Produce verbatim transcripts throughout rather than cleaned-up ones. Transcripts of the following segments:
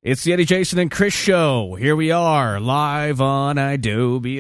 It's the Eddie, Jason, and Chris show. Here we are, live on Adobe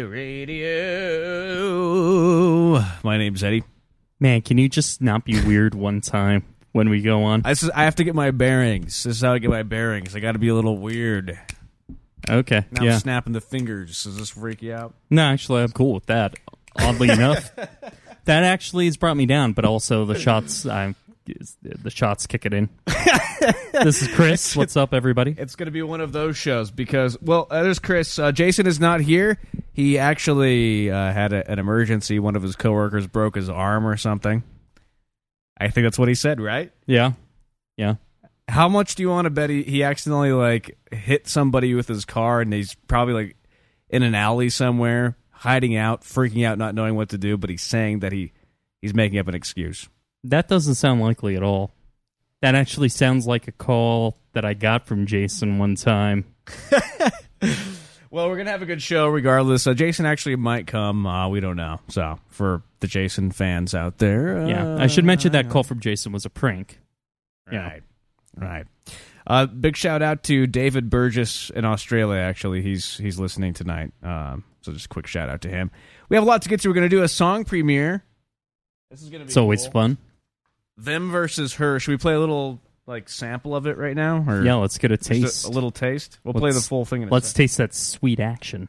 Radio. My name's Eddie. Man, can you just not be weird one time when we go on? I, I have to get my bearings. This is how I get my bearings. I got to be a little weird. Okay, now yeah. I'm snapping the fingers. Does this freak you out? No, actually, I'm cool with that. Oddly enough, that actually has brought me down. But also the shots, I'm the shots kick it in. This is Chris. What's up, everybody? It's going to be one of those shows because, well, uh, there's Chris. Uh, Jason is not here. He actually uh, had a, an emergency. One of his coworkers broke his arm or something. I think that's what he said, right? Yeah, yeah. How much do you want to bet he, he accidentally like hit somebody with his car and he's probably like in an alley somewhere, hiding out, freaking out, not knowing what to do, but he's saying that he, he's making up an excuse. That doesn't sound likely at all. That actually sounds like a call that I got from Jason one time. Well, we're going to have a good show regardless. Uh, Jason actually might come. Uh, we don't know. So, for the Jason fans out there. Uh, Yeah, I should mention that call from Jason was a prank. Right. Yeah. Right. Uh, big shout out to David Burgess in Australia, actually. He's he's listening tonight. Um, so, just a quick shout out to him. We have a lot to get to. We're going to do a song premiere. This is going to be It's always cool. fun. Them versus Her. Should we play a little like sample of it right now? Or Yeah, let's get a just taste. A, a little taste. We'll Let's- play the full thing in a Let's second. taste that sweet action.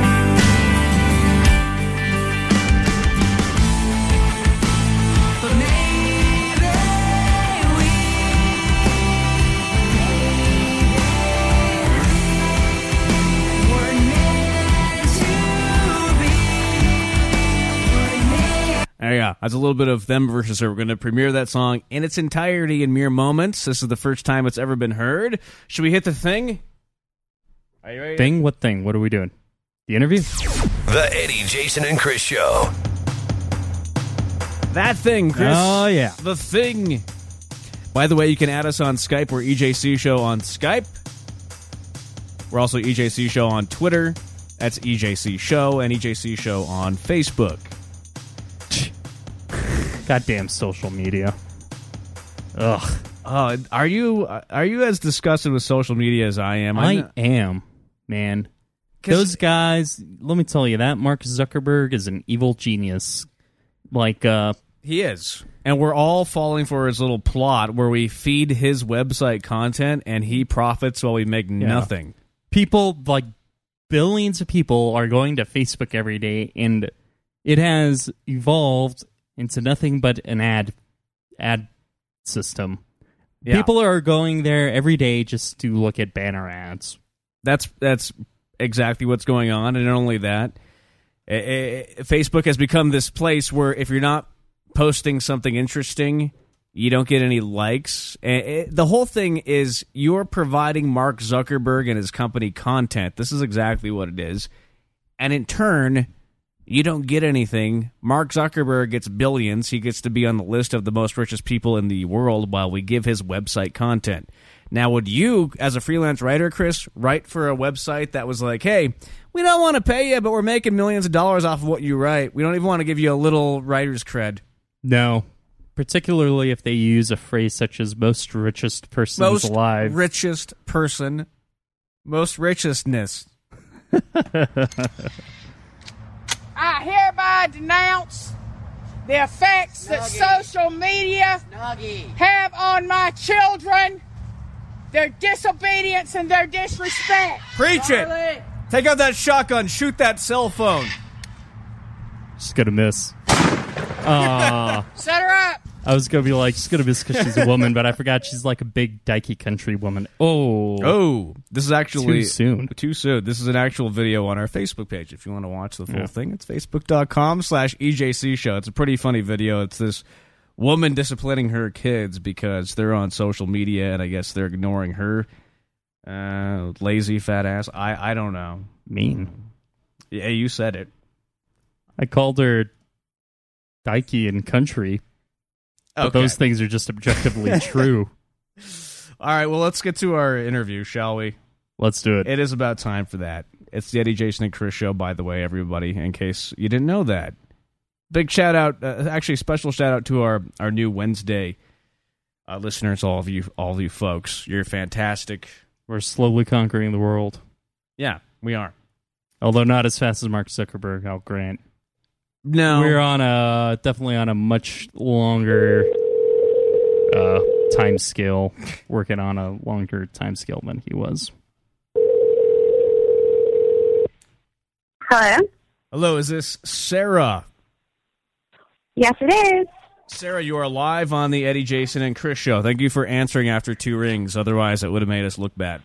There you go. That's a little bit of Them versus Her. We're going to premiere that song in its entirety in mere moments. This is the first time it's ever been heard. Should we hit the thing? Are you ready? Thing? What thing? What are we doing? The interview? The Eddie, Jason, and Chris Show. That thing, Chris. Oh, yeah. The thing. By the way, you can add us on Skype. We're E J C Show on Skype. We're also E J C Show on Twitter. That's E J C Show, and E J C Show on Facebook. Goddamn social media. Ugh. Uh, are you are you as disgusted with social media as I am? I'm I not- am, man. 'Cause- Those guys, let me tell you, that Mark Zuckerberg is an evil genius. Like, uh, He is. And we're all falling for his little plot where we feed his website content and he profits while we make nothing. people, like, billions of people are going to Facebook every day, and it has evolved into nothing but an ad ad system. Yeah. People are going there every day just to look at banner ads. That's that's exactly what's going on. And not only that, eh, eh, Facebook has become this place where if you're not posting something interesting, you don't get any likes. Eh, eh, The whole thing is you're providing Mark Zuckerberg and his company content. This is exactly what it is. And in turn, you don't get anything. Mark Zuckerberg gets billions. He gets to be on the list of the most richest people in the world while we give his website content. Now, would you, as a freelance writer, Chris, write for a website that was like, hey, we don't want to pay you, but we're making millions of dollars off of what you write. We don't even want to give you a little writer's cred. No. Particularly if they use a phrase such as most richest persons Most alive. richest person. Most richestness. I hereby denounce the effects that social media have on my children, their disobedience and their disrespect. Preach it. Take out that shotgun. Shoot that cell phone. She's gonna miss. Ah. Set her up. I was gonna be like, she's gonna miss because she's a woman, but I forgot she's like a big dykey country woman. Oh, Oh, this is actually too soon. Too soon. This is an actual video on our Facebook page. If you want to watch the full Yeah. thing, it's facebook.com slash EJC show. It's a pretty funny video. It's this woman disciplining her kids because they're on social media and I guess they're ignoring her. Uh, lazy fat ass. I, I don't know. Mean. Yeah, you said it. I called her dykey and country, but Okay. those things are just objectively true. All right, well, let's get to our interview, shall we? Let's do it. It is about time for that. It's the Eddie, Jason, and Chris show, by the way, everybody, in case you didn't know that. Big shout out, uh, actually, special shout out to our, our new Wednesday uh, listeners, all of you, all of you folks. You're fantastic. We're slowly conquering the world. Yeah, we are. Although not as fast as Mark Zuckerberg, I'll grant. No. We're on a definitely on a much longer uh, time scale, working on a longer time scale than he was. Hello? Hello, is this Sarah? Yes, it is. Sarah, you are live on the Eddie, Jason, and Chris show. Thank you for answering after two rings. Otherwise, it would have made us look bad.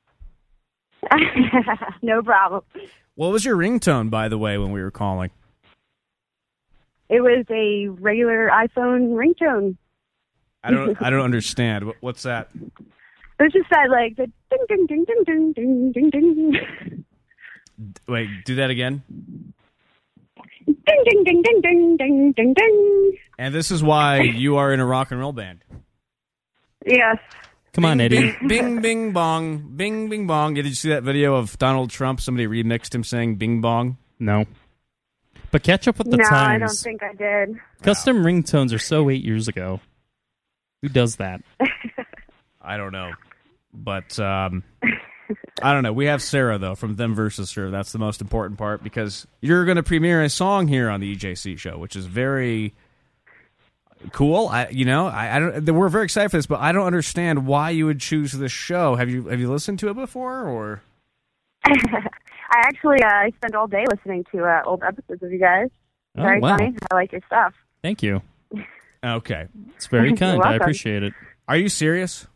No problem. What was your ringtone, by the way, when we were calling? It was a regular iPhone ringtone. I don't I don't understand. What- What's that? It was just that, like, the ding, ding, ding, ding, ding, ding, ding, ding. Wait, do that again. Ding, ding, ding, ding, ding, ding, ding, ding. And this is why you are in a rock and roll band. Yes. Come on, Eddie. Bing, bing, bing, bong. Bing, bing, bong. Did you see that video of Donald Trump? Somebody remixed him saying bing, bong. No. But catch up with the No, times. I don't think I did. Custom ringtones are so eight years ago. Who does that? I don't know. But, um, I don't know. We have Sarah, though, from Them Versus Her. That's the most important part because you're going to premiere a song here on the E J C show, which is very cool. I, you know, I, I don't. We're very excited for this, but I don't understand why you would choose this show. Have you have you listened to it before, or? I actually uh, I spent all day listening to uh, old episodes of you guys. Oh, Very wow. funny. I like your stuff. Thank you. Okay. It's very You're kind. I welcome. appreciate it. Are you serious?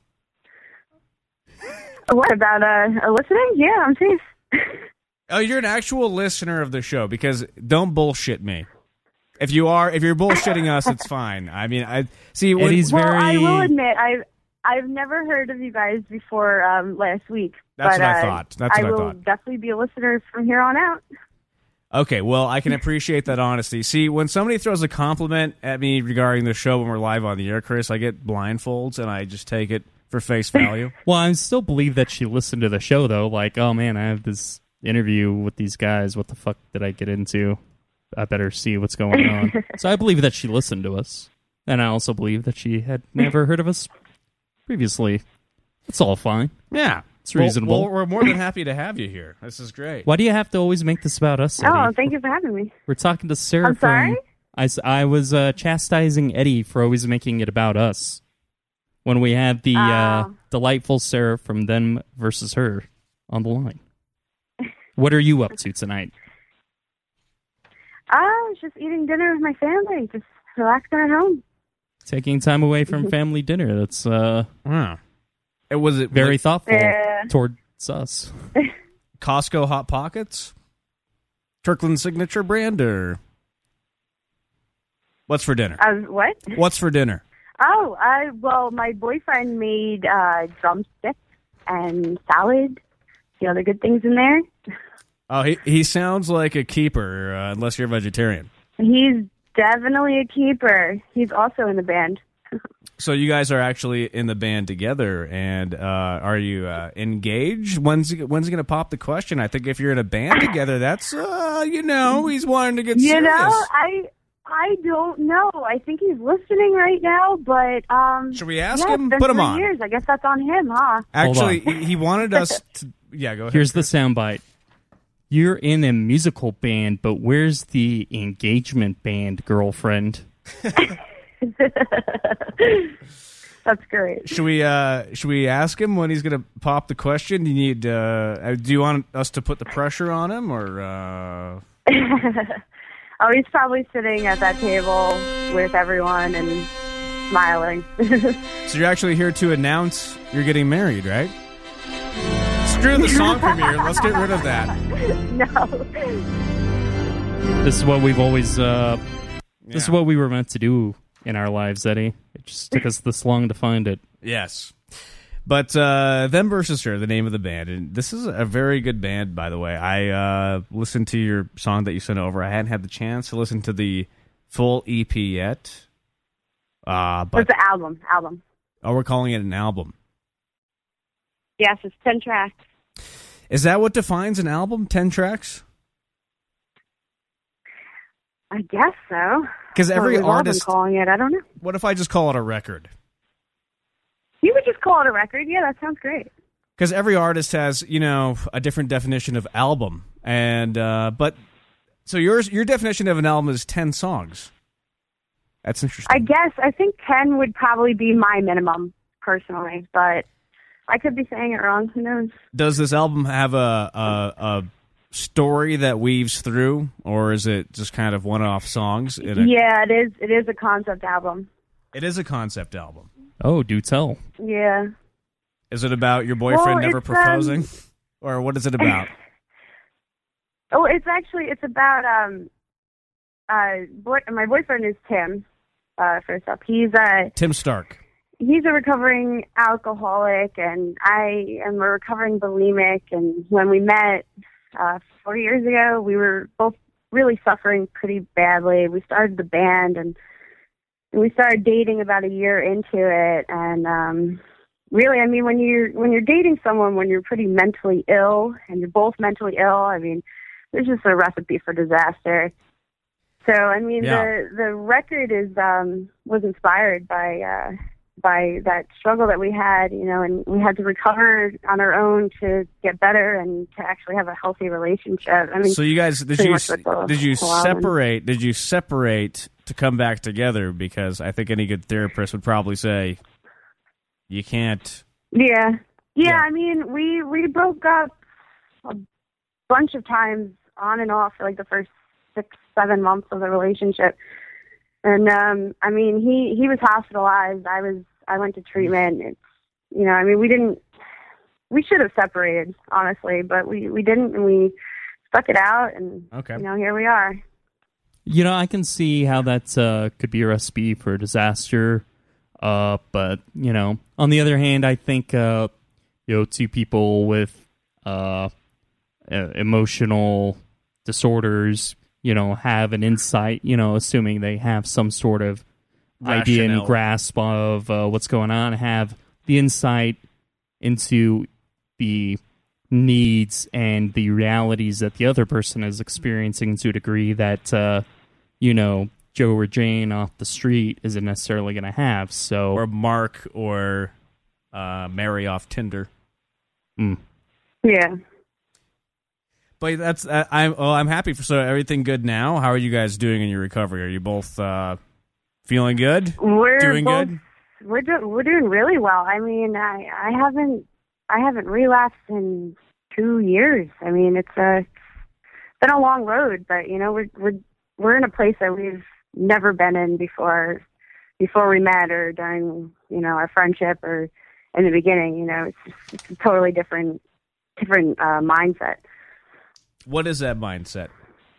What about uh, listening? Yeah, I'm serious. Oh, you're an actual listener of the show because don't bullshit me. If you are, if you're bullshitting us, it's fine. I mean, I see. When, Eddie's Well, very. I will admit, I've I've never heard of you guys before um, last week. That's but, what I uh, thought. That's I what I will thought. definitely be a listener from here on out. Okay, well, I can appreciate that honesty. See, when somebody throws a compliment at me regarding the show when we're live on the air, Chris, I get blindfolds and I just take it for face value. Well, I still believe that she listened to the show, though. Like, oh man, I have this interview with these guys. What the fuck did I get into? I better see what's going on. So I believe that she listened to us. And I also believe that she had never heard of us previously. It's all fine. Yeah. It's reasonable. Well, well, we're more than happy to have you here. This is great. Why do you have to always make this about us, Eddie? Oh, thank you for having me. We're talking to Sarah I'm from... sorry? I, s- I was uh, chastising Eddie for always making it about us. When we had the uh, Oh. delightful Sarah from Them Versus Her on the line. What are you up to tonight? Uh, I was just eating dinner with my family, just relaxing at home. Taking time away from family dinner. That's uh, Wow. It was it very like thoughtful Yeah. towards us. Costco Hot Pockets? Kirkland Signature brand or what's for dinner? Uh, what? What's for dinner? Oh, I well, my boyfriend made uh, drumsticks and salad. The other good things in there. Oh, he he sounds like a keeper, uh, unless you're a vegetarian. He's definitely a keeper. He's also in the band. So you guys are actually in the band together, and uh, are you uh, engaged? When's he, when's he going to pop the question? I think if you're in a band together, that's uh, you know he's wanting to get You serious. know, I I don't know. I think he's listening right now, but um. Should we ask yeah, him? It's been Put him three on. Years. I guess that's on him, huh? Actually, Hold he he wanted us to. Yeah, go ahead. Here's the soundbite. You're in a musical band, but where's the engagement band, girlfriend? That's great. Should we uh, should we ask him when he's going to pop the question? Do you need? Uh, do you want us to put the pressure on him, or? Uh... Oh, he's probably sitting at that table with everyone and smiling. So you're actually here to announce you're getting married, right? Screw the song premiere. Let's get rid of that. No. This is what we've always. Uh, This is Yeah. what we were meant to do in our lives, Eddie. It just took us this long to find it. Yes. But uh, Them Versus Her, the name of the band. And this is a very good band, by the way. I uh, listened to your song that you sent over. I hadn't had the chance to listen to the full E P yet. Uh, but It's the album. Album. oh, we're calling it an album. Yes, it's ten tracks. Is that what defines an album? Ten tracks? I guess so. Because every Well, we've all been artist... calling it. I don't know. What if I just call it a record? You could just call it a record. Yeah, that sounds great. because every artist has, you know, a different definition of album, and uh, but so yours your definition of an album is ten songs. That's interesting. I guess I think ten would probably be my minimum personally, but I could be saying it wrong. Who knows? Does this album have a a, a story that weaves through, or is it just kind of one-off songs? In a, yeah, it is. It is a concept album. It is a concept album. Oh, do tell. Yeah. Is it about your boyfriend Well, never it's, proposing, um, or what is it about? Oh, it's actually it's about um, uh, boy, my boyfriend is Tim. Uh, first up, he's uh, Tim Stark. he's a recovering alcoholic, and I am a recovering bulimic. And when we met uh, four years ago, we were both really suffering pretty badly. We started the band, and we started dating about a year into it. And um, really, I mean, when you're when you're dating someone when you're pretty mentally ill, and you're both mentally ill, I mean, there's just a recipe for disaster. So, I mean, Yeah. the the record is um, was inspired by. Uh, by that struggle that we had, you know, and we had to recover on our own to get better and to actually have a healthy relationship. I mean, So you guys, did pretty you much what the did you whole album- separate? Did you separate to come back together? Because I think any good therapist would probably say you can't. Yeah. yeah, Yeah. I mean, we we broke up a bunch of times on and off for like the first six, seven months of the relationship. And um, I mean, he, he was hospitalized. I was I went to treatment. It's, you know, I mean, we didn't. We should have separated, honestly, but we, we didn't, and we stuck it out. And Okay. you know, here we are. You know, I can see how that uh, could be a recipe for disaster. Uh, but, you know, on the other hand, I think, uh, you know, two people with uh, uh, emotional disorders, you know, have an insight, you know, assuming they have some sort of idea and Rationale. grasp of uh, what's going on, have the insight into the needs and the realities that the other person is experiencing to a degree that, uh, you know, Joe or Jane off the street isn't necessarily going to have. So, Or Mark or uh, Mary off Tinder. mm. Yeah. But that's uh, I'm well, I'm happy for so everything good now. How are you guys doing in your recovery? Are you both uh, feeling good? We're Doing both, good? We're do, we're doing really well. I mean, I I haven't I haven't relapsed in two years. I mean, it's a it's been a long road, but you know, we're we're we're in a place that we've never been in before before we met or during, you know, our friendship or in the beginning. You know, it's just, it's a totally different different uh, mindset. What is that mindset?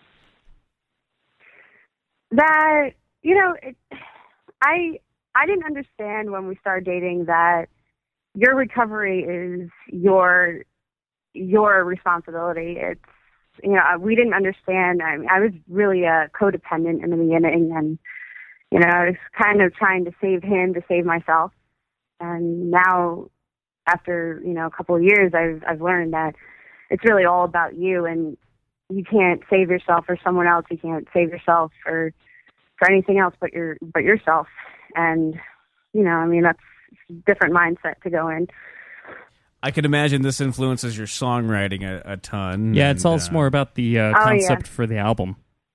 That, you know, it, I I didn't understand when we started dating that your recovery is your your responsibility. It's, you know, we didn't understand. I mean, I was really a codependent in the beginning, and you know, I was kind of trying to save him to save myself. And now, after, you know, a couple of years, I've I've learned that it's really all about you, and you can't save yourself for someone else. You can't save yourself for for anything else but your but yourself. And you know, I mean, that's a different mindset to go in. I can imagine this influences your songwriting a, a ton. yeah, it's and, also uh, more about the uh, Oh, concept yeah. for the album.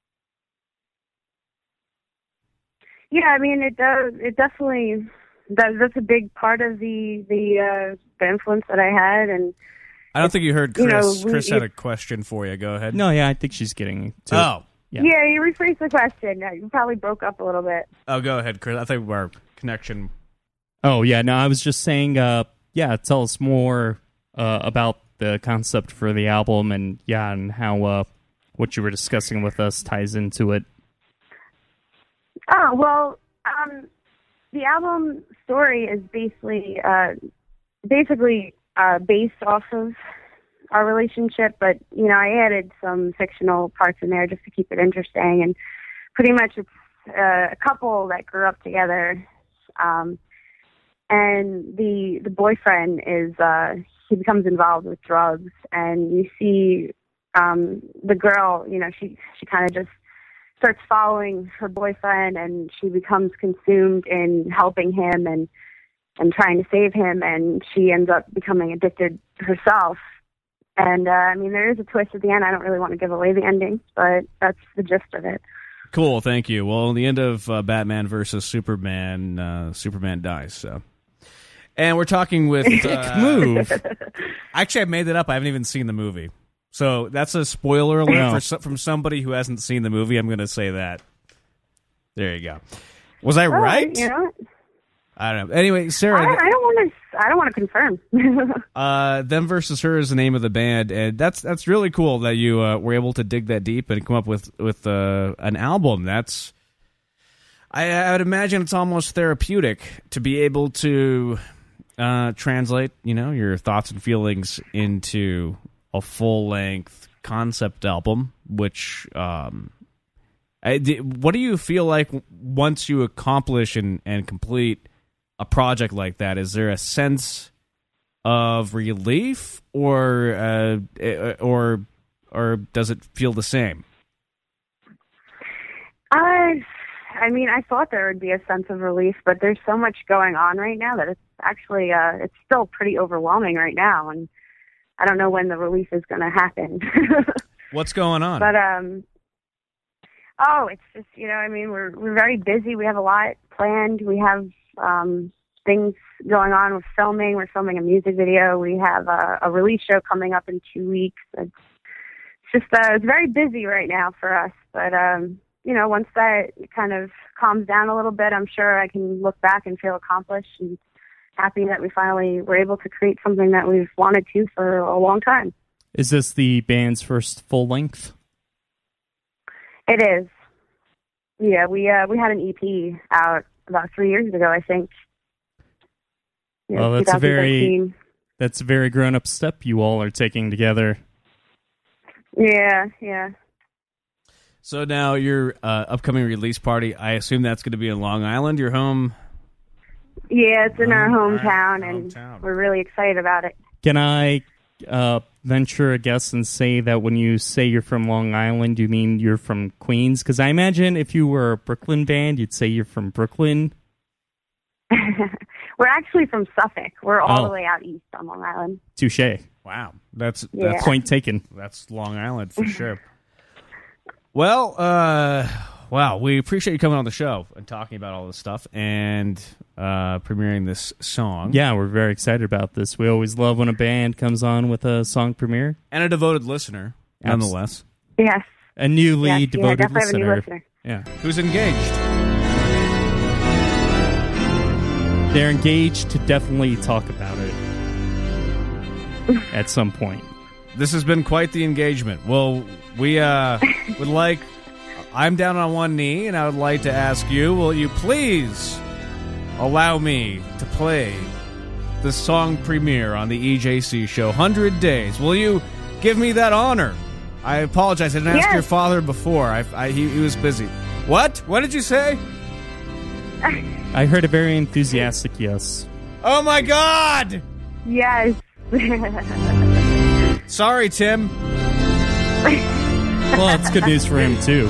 Yeah, I mean, it does. It definitely that, that's a big part of the the uh, the influence that I had. And I don't think you heard you Chris. know, we- Chris had it- a question for you. Go ahead. No, yeah, I think she's getting to it. Oh. Yeah. yeah, you rephrased the question. Uh, You probably broke up a little bit. Oh, go ahead, Chris. I think our connection. Oh, yeah, no, I was just saying, uh, yeah, tell us more uh, about the concept for the album and, yeah, and how uh, what you were discussing with us ties into it. Oh, well, um, the album story is basically uh, basically uh, based off of our relationship, but, you know, I added some fictional parts in there just to keep it interesting. And pretty much it's uh, a couple that grew up together. Um, and the the boyfriend is, uh, he becomes involved with drugs. And you see um, the girl, you know, she, she kind of just starts following her boyfriend, and she becomes consumed in helping him. And and trying to save him, and she ends up becoming addicted herself. And, uh, I mean, there is a twist at the end. I don't really want to give away the ending, but that's the gist of it. Cool, thank you. Well, in the end of uh, Batman versus Superman, uh, Superman dies, so... And we're talking with... Uh, Move. Actually, I made that up. I haven't even seen the movie. So that's a spoiler alert No. for, so- from somebody who hasn't seen the movie. I'm going to say that. There you go. Was I Well, right? You know, I don't know. Anyway, Sarah... I, I don't want to. I don't want to confirm. Uh, Them Versus Her is the name of the band, and that's that's really cool that you uh, were able to dig that deep and come up with with uh, an album. That's I, I would imagine it's almost therapeutic to be able to uh, translate, you know, your thoughts and feelings into a full length concept album. Which, um, I, what do you feel like once you accomplish and, and complete a project like that? Is there a sense of relief, or uh, or or does it feel the same? I, I mean, I thought there would be a sense of relief, but there's so much going on right now that it's actually uh, it's still pretty overwhelming right now, and I don't know when the relief is going to happen. What's going on? But um, oh, it's just you know, I mean, we're we're very busy. We have a lot planned. We have um. things going on with filming. We're filming a music video. We have a, a release show coming up in two weeks. It's just uh, it's very busy right now for us. But um, you know, once that kind of calms down a little bit, I'm sure I can look back and feel accomplished and happy that we finally were able to create something that we've wanted to for a long time. Is this the band's first full length? It is. Yeah, we uh, we had an E P out about three years ago, I think. Yeah, well, that's a very twenty thirteen. that's a very grown up step you all are taking together. Yeah, yeah. So now your uh, upcoming release party, I assume that's going to be in Long Island, your home? Yeah, it's in our Oh, all right. hometown, and Hometown. we're really excited about it. Can I uh, venture a guess and say that when you say you're from Long Island, you mean you're from Queens? Because I imagine if you were a Brooklyn band, you'd say you're from Brooklyn. We're actually from Suffolk. We're all Oh. the way out east on Long Island. Touche. Wow, that's Yeah. that's Point taken. that's Long Island for sure. Well, uh, wow, we appreciate you coming on the show and talking about all this stuff and uh, premiering this song. Yeah, we're very excited about this. We always love when a band comes on with a song premiere. And a devoted listener, Abs- nonetheless, Yes. A newly yes, yeah, devoted definitely have a new listener. listener. Yeah. who's engaged. They're engaged to definitely talk about it at some point. This has been quite the engagement. Well, we uh, would like... I'm down on one knee, and I would like to ask you, will you please allow me to play the song premiere on the E J C show, one hundred days? Will you give me that honor? I apologize. I didn't ask Yes. your father before. I, I, he, he was busy. What? What did you say? I heard a very enthusiastic yes. Oh, my God! Yes. Sorry, Tim. Well, it's good news for him, too.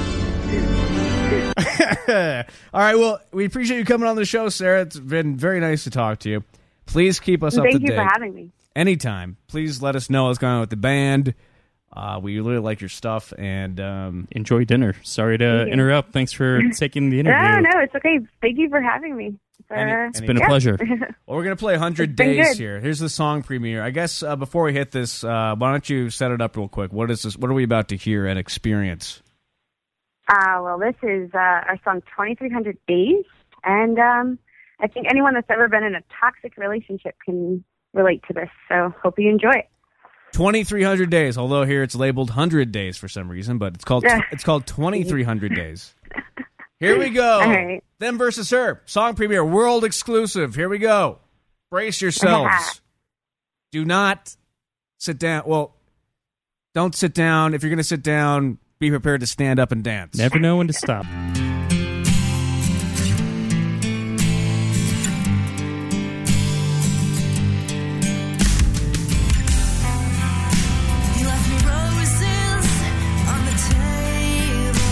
All right, well, we appreciate you coming on the show, Sarah. It's been very nice to talk to you. Please keep us up Thank to you date. for having me. Anytime. Please let us know what's going on with the band. Uh, we really like your stuff, and um, Enjoy dinner. Sorry to Thank you. interrupt. Thanks for taking the interview. No, no, it's okay. Thank you for having me. Uh, Any- It's been a yeah. pleasure. well, we're going to play one hundred It's been days good. here. Here's the song premiere. I guess uh, before we hit this, uh, why don't you set it up real quick? What is this? What are we about to hear and experience? Uh, well, this is uh, our song twenty-three hundred days, and um, I think anyone that's ever been in a toxic relationship can relate to this, so hope you enjoy it. twenty-three hundred days, although here it's labeled one hundred days for some reason, but it's called Yeah. it's called twenty-three hundred days. Here we go. All right. Them versus Her. Song premiere, world exclusive. Here we go. Brace yourselves. Do not sit down. Well, don't sit down. If you're going to sit down, be prepared to stand up and dance. Never know when to stop. You left me roses on the table.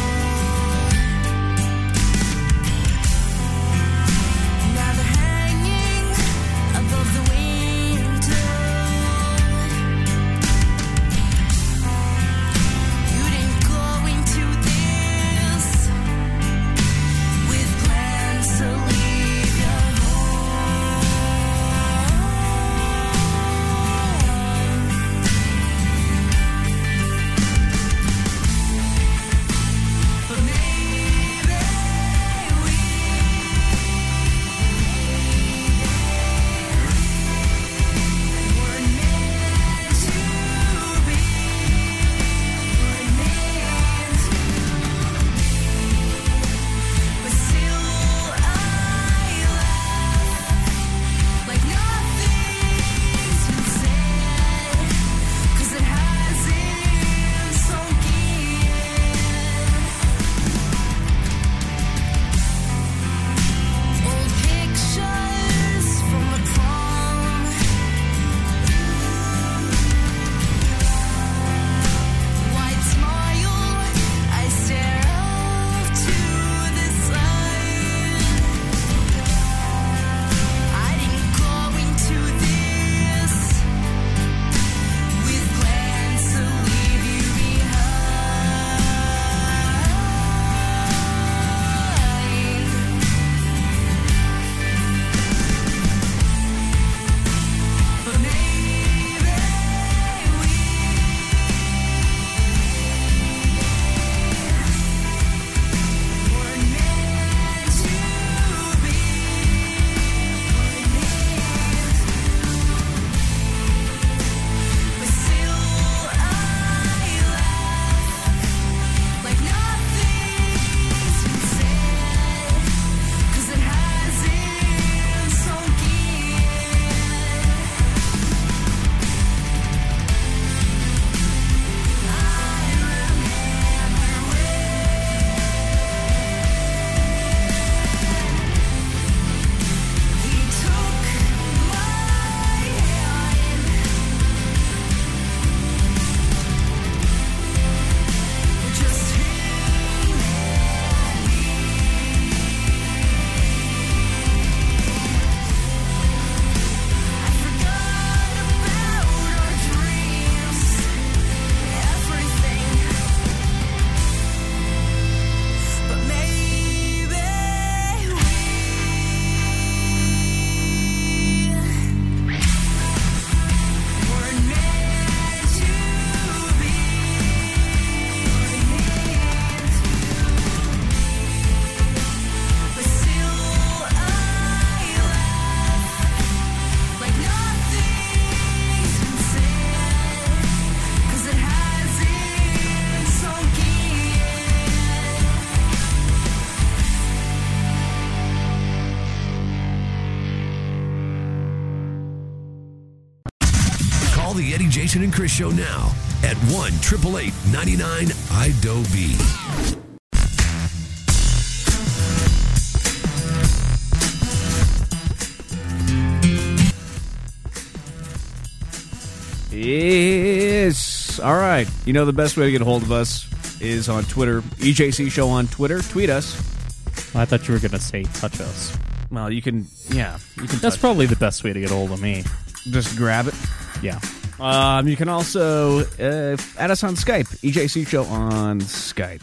Now they're hanging the Eddie, Jason, and Chris Show now at one eight eight eight, nine nine, I D O B. Yes. All right. You know the best way to get a hold of us is on Twitter. E J C Show on Twitter. Tweet us. I thought you were going to say touch us. Well, you can, yeah. You can That's touch probably the best way to get a hold of me. it. Just grab it. Yeah. Um, you can also uh, add us on Skype. E J C Show on Skype.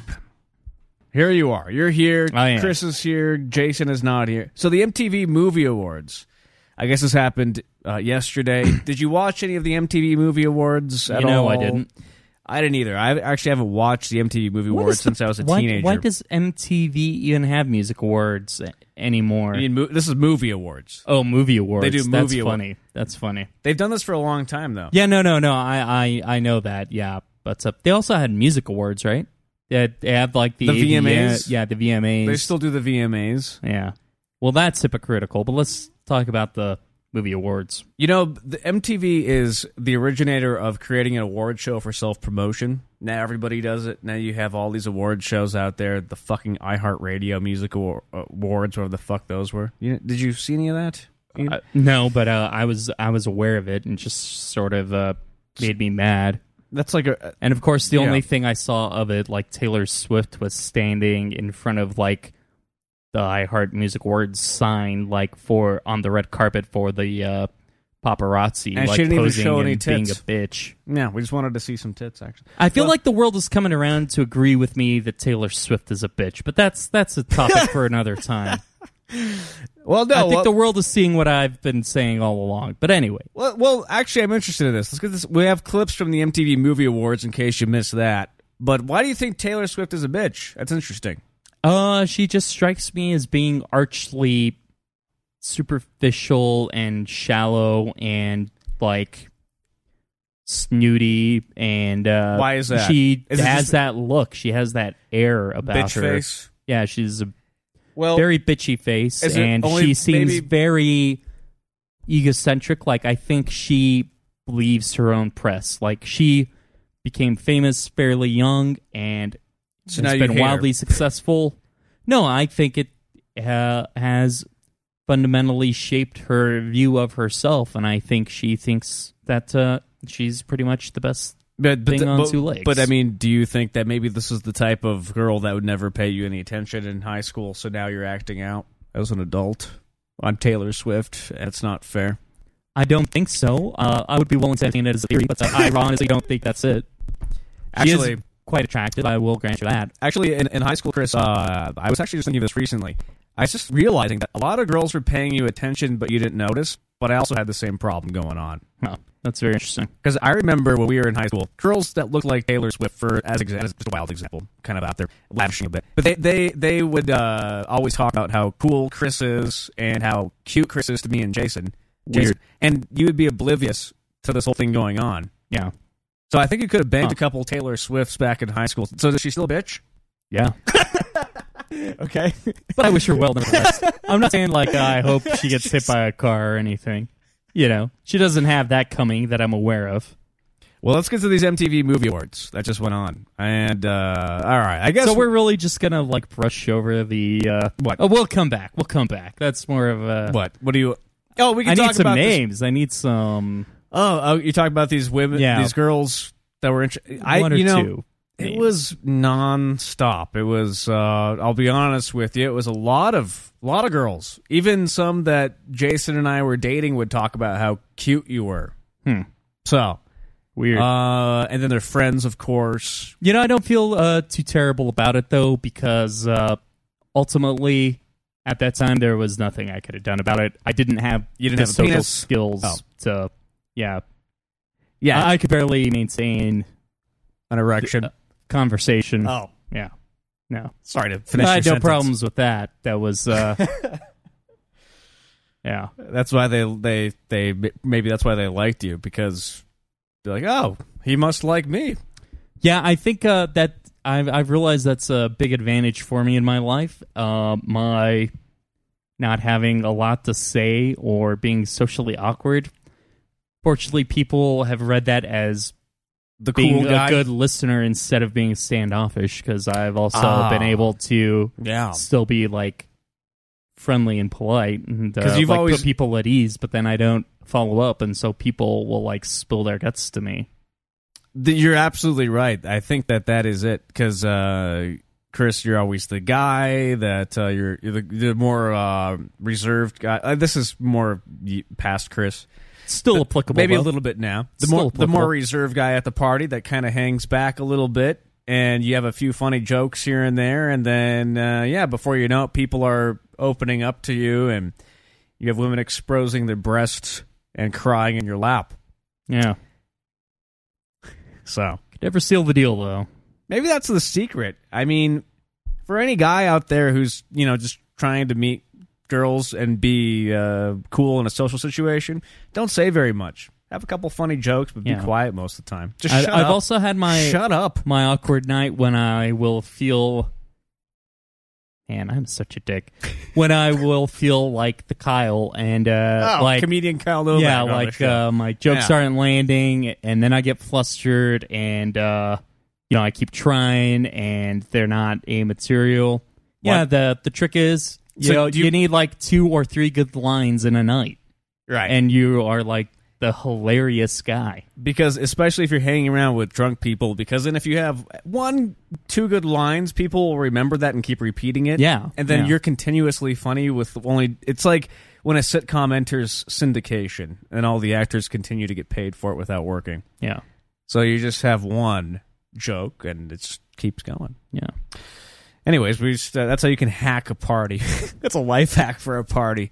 Here you are. You're here. I am. Chris is here. Jason is not here. So the M T V Movie Awards. I guess this happened uh, yesterday. Did you watch any of the M T V Movie Awards at You know all? I didn't. I didn't either. I actually haven't watched the M T V Movie What Awards is the- since I was a why, teenager. Why does M T V even have music awards anymore? I mean, mo- this is movie awards. oh, movie awards. They do That's movie award- funny. That's funny. They've done this for a long time, though. Yeah, no, no, no. I, I, I know that. Yeah, but uh, they also had music awards, right? They had, they have like the, The V M As? Yeah, the V M As. They still do the V M As. Yeah. Well, that's hypocritical. But let's talk about the movie awards. You know, the M T V is the originator of creating an award show for self-promotion. Now everybody does it. Now you have all these award shows out there. The fucking iHeartRadio Music Awar- Awards, whatever the fuck those were. You, did you see any of that? You- Uh, no, but uh, I was I was aware of it and just sort of uh, made me mad. That's like a... And of course, the Yeah. only thing I saw of it, like Taylor Swift was standing in front of like the iHeart Music Awards sign, like for on the red carpet for the uh, paparazzi, And she like didn't even posing show any and being a tits. bitch. Yeah, we just wanted to see some tits, actually. I feel Well- like the world is coming around to agree with me that Taylor Swift is a bitch, but that's that's a topic for another time. Well, no. I think well, the world is seeing what I've been saying all along. But anyway, well, well, actually, I'm interested in this. Let's get this. We have clips from the M T V Movie Awards in case you missed that. But why do you think Taylor Swift is a bitch? That's interesting. uh, she just strikes me as being archly superficial and shallow and like snooty. And uh, Why is that? She Is it has just- that look. She has that air about Bitch her. face. Yeah, she's a Well, very bitchy face, is it and only she seems maybe- very egocentric. Like, I think she believes her own press. Like, she became famous fairly young and So now has you been hate her. wildly successful. No, I think it uh, has fundamentally shaped her view of herself, and I think she thinks that uh, she's pretty much the best. But, but, thing on but, two legs. but I mean, do you think that maybe this is the type of girl that would never pay you any attention in high school, so now you're acting out as an adult on Taylor Swift, and it's not fair? I don't think so. Uh, I would be willing to entertain it as a theory, but uh, I honestly don't think that's it. She Actually, is quite attractive. I will grant you that. actually, in, in high school, Chris, uh, I was actually just thinking of this recently. I was just realizing that a lot of girls were paying you attention, but you didn't notice. But I also had the same problem going on. Huh, that's very interesting. Because I remember when we were in high school, girls that looked like Taylor Swift, for as, exa- as just a wild example, kind of out there, lavishing a bit. But they they, they would uh, always talk about how cool Chris is and how cute Chris is to me and Jason. Weird. Jason. And you would be oblivious to this whole thing going on. Yeah. So I think you could have banged Huh. a couple Taylor Swifts back in high school. So is she still a bitch? Yeah. Okay. But I wish her well, nevertheless. I'm not saying, like, uh, I hope she gets hit by a car or anything. You know, she doesn't have that coming that I'm aware of. Well, let's get to these M T V Movie Awards that just went on. And, uh, all right, I guess... So we're really just going to, like, brush over the... Uh, What? Oh, we'll come back. We'll come back. That's more of a... What? What do you... Oh, we can I talk need some about this- names. I need some... Oh, oh, you talk about these women, Yeah. these girls that were interested. I, One or you know, two. it names. was non-stop. It was. Uh, I'll be honest with you. It was a lot of, lot of girls. Even some that Jason and I were dating would talk about how cute you were. Hmm. So Weird. Uh, and then their friends, of course. You know, I don't feel uh, too terrible about it, though, because uh, ultimately, at that time, there was nothing I could have done about it. I didn't have You didn't the have a social penis? skills Oh. to, yeah. Yeah, I, I could barely maintain an erection. uh, conversation. oh, Yeah. No. sorry to finish. I your had no sentence. problems with that. That was, uh, yeah. That's why they, they, they. Maybe that's why they liked you, because they're like, oh, he must like me. Yeah, I think uh, that I've, I've realized that's a big advantage for me in my life. Uh, my not having a lot to say or being socially awkward Fortunately, people have read that as The being cool guy. a good listener instead of being standoffish, because I've also Ah. been able to Yeah. still be like friendly and polite and uh, 'Cause you've like, always- put people at ease, but then I don't follow up, and so people will like spill their guts to me. The- You're absolutely right. I think that that is it. Because, uh, Chris, you're always the guy that uh, you're, you're the, the more uh, reserved guy. Uh, this is more y- past Chris. Still applicable, Maybe though. a little bit now. The Still more the more applicable. reserved guy at the party that kind of hangs back a little bit, and you have a few funny jokes here and there, and then uh, yeah, before you know it, people are opening up to you, and you have women exposing their breasts and crying in your lap. Yeah. So Could never seal the deal, though. maybe that's the secret. I mean, for any guy out there who's, you know, just trying to meet girls and be uh, cool in a social situation, don't say very much. Have a couple funny jokes, but Yeah. be quiet most of the time. Just I, shut I've up. also had my Shut up. my awkward night when I will feel. Man, I'm such a dick. When I will feel like the Kyle and uh, Oh, like comedian Kyle Novak. yeah, on the like show. uh, my jokes Yeah. aren't landing, and then I get flustered, and uh, you know I keep trying, and they're not a material. Yeah, What? the the trick is you So know do you- you need like two or three good lines in a night, right. and you are like the hilarious guy. Because especially if you're hanging around with drunk people, because then if you have one, two good lines, people will remember that and keep repeating it. Yeah, And then yeah. you're continuously funny with only, it's like when a sitcom enters syndication and all the actors continue to get paid for it without working. Yeah, So you just have one joke and it just keeps going. yeah. Anyways, we just, uh, that's how you can hack a party. That's a life hack for a party.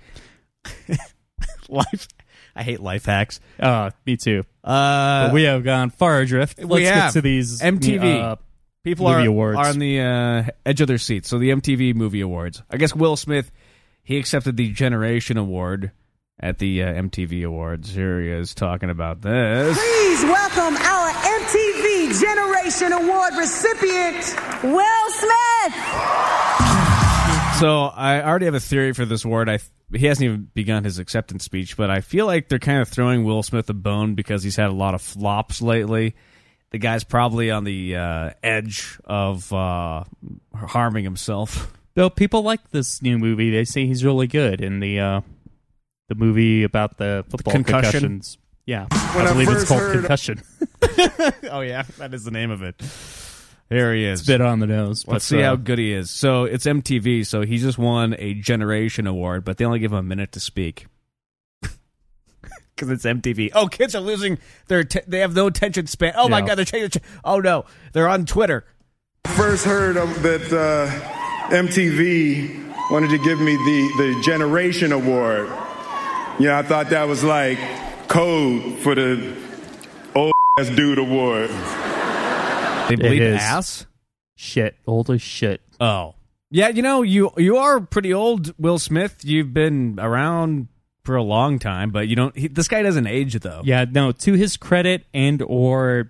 life. I hate life hacks. Uh, me too. Uh, But we have gone far adrift. Let's we get have. to these M T V. uh, People movie are, awards. are on the uh, edge of their seats. So the M T V Movie Awards. I guess Will Smith, he accepted the Generation Award at the uh, M T V Awards. Here he is talking about this. Please welcome our M T V Generation Award recipient, Will Smith. So I already have a theory for this award. I he hasn't even begun his acceptance speech, but I feel like they're kind of throwing Will Smith a bone because he's had a lot of flops lately. The guy's probably on the uh, edge of uh, harming himself. Though people like this new movie, they say he's really good in the uh, the movie about the football Concussion? concussions. Yeah, When I I believe it's first called heard- Concussion. Oh yeah, that is the name of it. Here he is. It's a bit on the nose. Let's but, see uh, how good he is. So it's M T V, so he just won a Generation Award, but they only give him a minute to speak. Because it's M T V. Oh, kids are losing their... Te- they have no attention span. Oh, my Yeah. God, they're changing... Oh, no. They're on Twitter. First heard of that uh, M T V wanted to give me the, the Generation Award. Yeah, I thought that was like code for the old ass dude award. They It bleep is. ass? shit, old as shit. Oh. Yeah, you know, you you are pretty old, Will Smith. You've been around for a long time, but you don't... He, this guy doesn't age, though. Yeah, no. To his credit, and or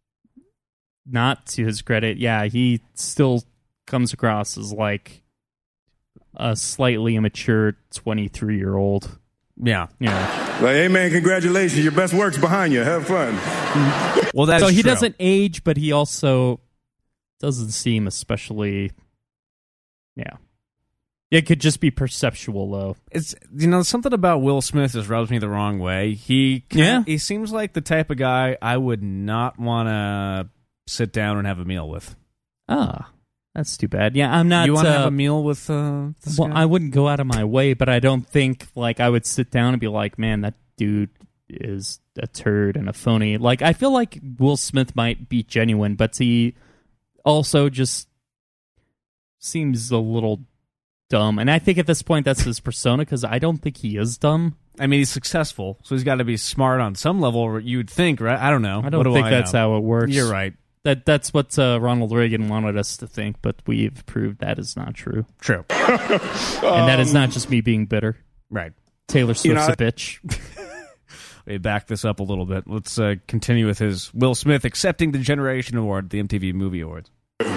not to his credit, yeah, he still comes across as like a slightly immature twenty-three year old. Yeah. Yeah. Like, hey man, congratulations, your best work's behind you. Have fun. Well, that's So he true. doesn't age, but he also doesn't seem especially. Yeah. It could just be perceptual, though. It's you know something about Will Smith just rubs me the wrong way. He kinda, Yeah. he seems like the type of guy I would not want to sit down and have a meal with. Ah, that's too bad. Yeah, I'm not. you want to uh, have a meal with? Uh, this Well, guy? I wouldn't go out of my way, but I don't think like I would sit down and be like, "Man, that dude is a turd and a phony." Like, I feel like Will Smith might be genuine, but he also just seems a little dumb. And I think at this point that's his persona, because I don't think he is dumb. I mean, he's successful, so he's got to be smart on some level. You'd think, right? I don't know. I don't What do think I that's know? how it works. You're right. That that's what uh, Ronald Reagan wanted us to think, but we've proved that is not true. True. And that is not just me being bitter. Right. Taylor Swift's You know, a bitch. We back this up a little bit. Let's uh, continue with his Will Smith accepting the Generation Award at the M T V Movie Awards. Like,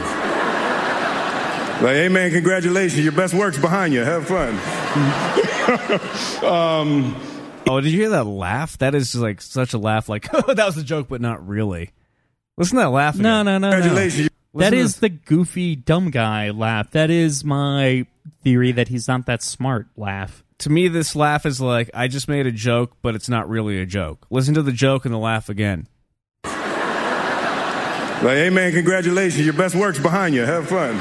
hey man, congratulations, your best work's behind you. Have fun. um, Oh, did you hear that laugh? That is like such a laugh. Like, oh, that was a joke, but not really. Listen to that laugh. No, again. no, no, Congratulations. no. That Listen to is this. the goofy, dumb guy laugh. That is my theory that he's not that smart laugh. To me, this laugh is like, I just made a joke, but it's not really a joke. Listen to the joke and the laugh again. Like, hey, man, congratulations. Your best work's behind you. Have fun.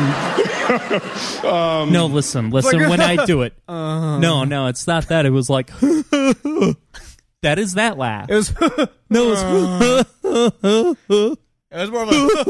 um, No, listen, listen like- when I do it. Uh, No, no, it's not that. It was like, that is that laugh. It was, it No, it's. was more of a...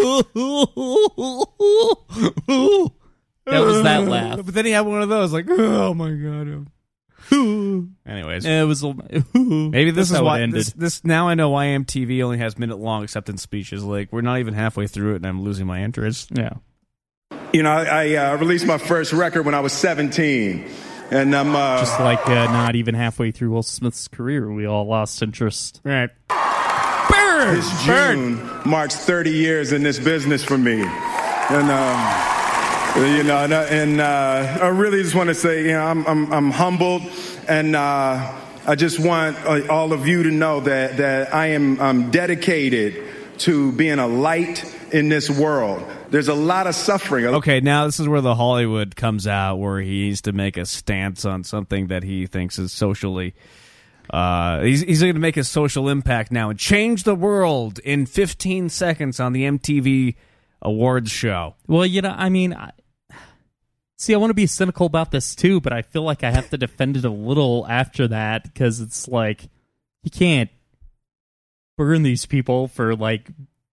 That was that laugh. But then he had one of those, like, oh my god. Anyways, It was. maybe this That's is how why it ended. this, this. Now I know why M T V only has minute long acceptance speeches. Like, we're not even halfway through it, and I'm losing my interest. Yeah. You know, I, I uh, released my first record when I was seventeen. And I'm uh, Just like uh, not even halfway through Will Smith's career, we all lost interest. Right. this June marks thirty years in this business for me. And, um, you know, and, uh, and uh, I really just want to say, you know, I'm, I'm, I'm humbled, and uh, I just want uh, all of you to know that, that I am I'm dedicated to being a light in this world. There's a lot of suffering. Okay, now this is where the Hollywood comes out, where he needs to make a stance on something that he thinks is socially... Uh, he's he's going to make a social impact now and change the world in fifteen seconds on the M T V Awards show. Well, you know, I mean, I, see, I want to be cynical about this too, but I feel like I have to defend it a little after that, because it's like, you can't burn these people for, like,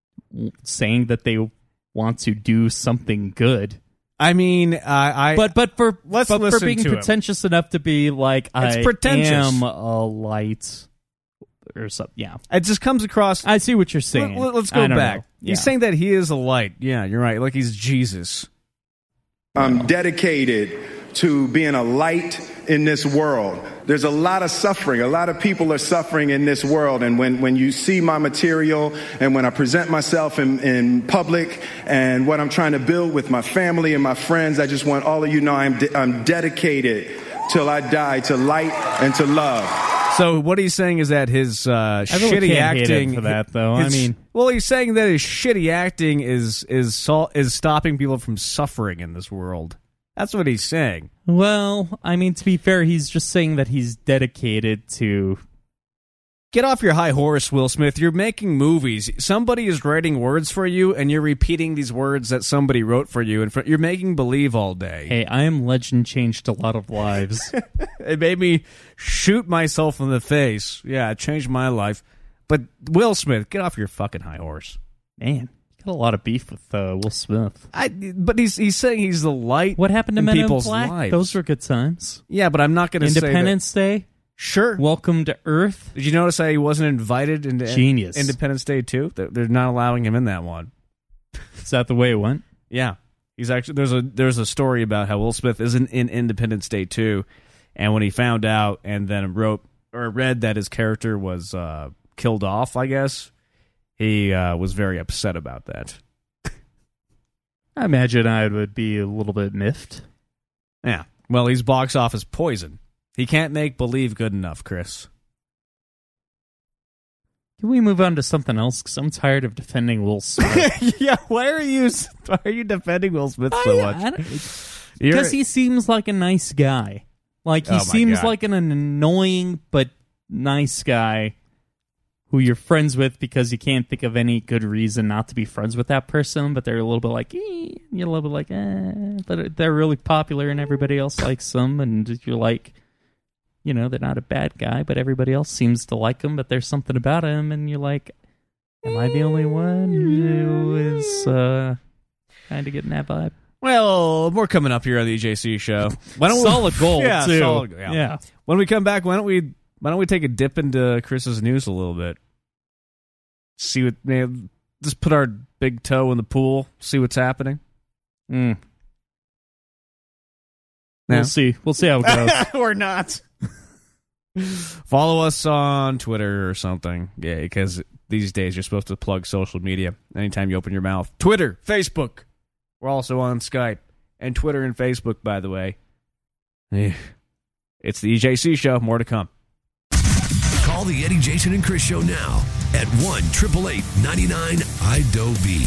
saying that they want to do something good. I mean, I, I But but for Let's but for listen being to him. pretentious enough to be like, It's I pretentious. am a light or something. Yeah, it just comes across. I see what you're saying. Let, us I go don't back. know. He's Yeah. saying that he is a light. Yeah, you're right. Like he's Jesus. I'm dedicated to being a light in this world. There's a lot of suffering. A lot of people are suffering in this world. And when, when you see my material and when I present myself in, in public and what I'm trying to build with my family and my friends, I just want all of you to know I'm, de- I'm dedicated till I die to light and to love. So what he's saying is that his uh, I really shitty can't hate acting him for that, though. I his- mean- well, he's saying that his shitty acting is is sol- is stopping people from suffering in this world. That's what he's saying. Well, I mean, to be fair, he's just saying that he's dedicated to. Get off your high horse, Will Smith. You're making movies. Somebody is writing words for you, and you're repeating these words that somebody wrote for you. And you're making believe all day. Hey, I Am Legend changed a lot of lives. It made me shoot myself in the face. Yeah, it changed my life. But Will Smith, get off your fucking high horse. Man, you got a lot of beef with uh, Will Smith. I, but he's he's saying he's the light. What happened to in Men in people's Black? lives. Those were good times. Yeah, but I'm not going to say that. Independence Day. Sure. Welcome to Earth. Did you notice that he wasn't invited into Genius. Independence Day too? They're they're not allowing him in that one. Is that the way it went? Yeah, he's actually there's a there's a story about how Will Smith isn't in Independence Day two, and when he found out and then wrote or read that his character was uh, killed off, I guess he uh, was very upset about that. I imagine I would be a little bit miffed. Yeah. Well, he's box office poison. He can't make believe good enough, Chris. Can we move on to something else? Because I'm tired of defending Will Smith. Yeah. Why are you why are you defending Will Smith so much? You're- Because he seems like a nice guy. Like, he Oh my seems God. like an annoying but nice guy who you're friends with because you can't think of any good reason not to be friends with that person, but they're a little bit like, eh, you're a little bit like, eh, but they're really popular and everybody else likes them, and you're like, you know, they're not a bad guy, but everybody else seems to like him, but there's something about him, and you're like, am I the only one who is uh, kind of getting that vibe? Well, more coming up here on the E J C show. Why don't we- Solid goal, yeah, too. Solid, yeah. Yeah. When we come back, why don't we why don't we take a dip into Chris's news a little bit? See what man, just put our big toe in the pool, see what's happening. Mm. No? We'll see. We'll see how it goes. or not. Follow us on Twitter or something. Yeah, because these days you're supposed to plug social media anytime you open your mouth. Twitter, Facebook. We're also on Skype and Twitter and Facebook, by the way. Eh. It's the E J C show. More to come. Call the Eddie, Jason, and Chris Show now at one eight eight eight, nine nine, I D O B.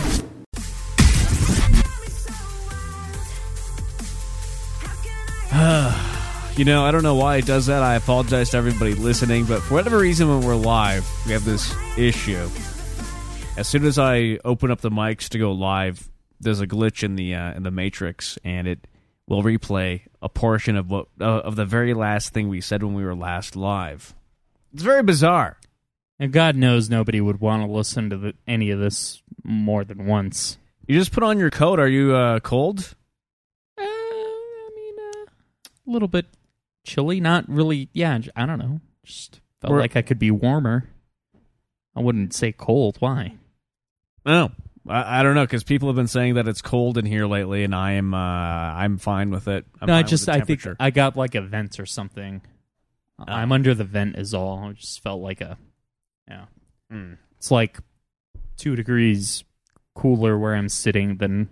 You know, I don't know why it does that. I apologize to everybody listening, but for whatever reason, when we're live, we have this issue. As soon as I open up the mics to go live, there's a glitch in the uh, in the matrix, and it will replay a portion of what uh, of the very last thing we said when we were last live. It's very bizarre. And God knows nobody would want to listen to the, any of this more than once. You just put on your coat. Are you uh, cold? Uh, I mean, uh, a little bit chilly. Not really. Yeah, I don't know. Just felt We're, like I could be warmer. I wouldn't say cold. Why? No, I, I don't know, because people have been saying that it's cold in here lately, and I am uh, I'm fine with it. I'm no, I fine just with the I think temperature. I got like a vent or something. Oh. I'm under the vent is all. It just felt like a, yeah. Mm. It's like two degrees cooler where I'm sitting than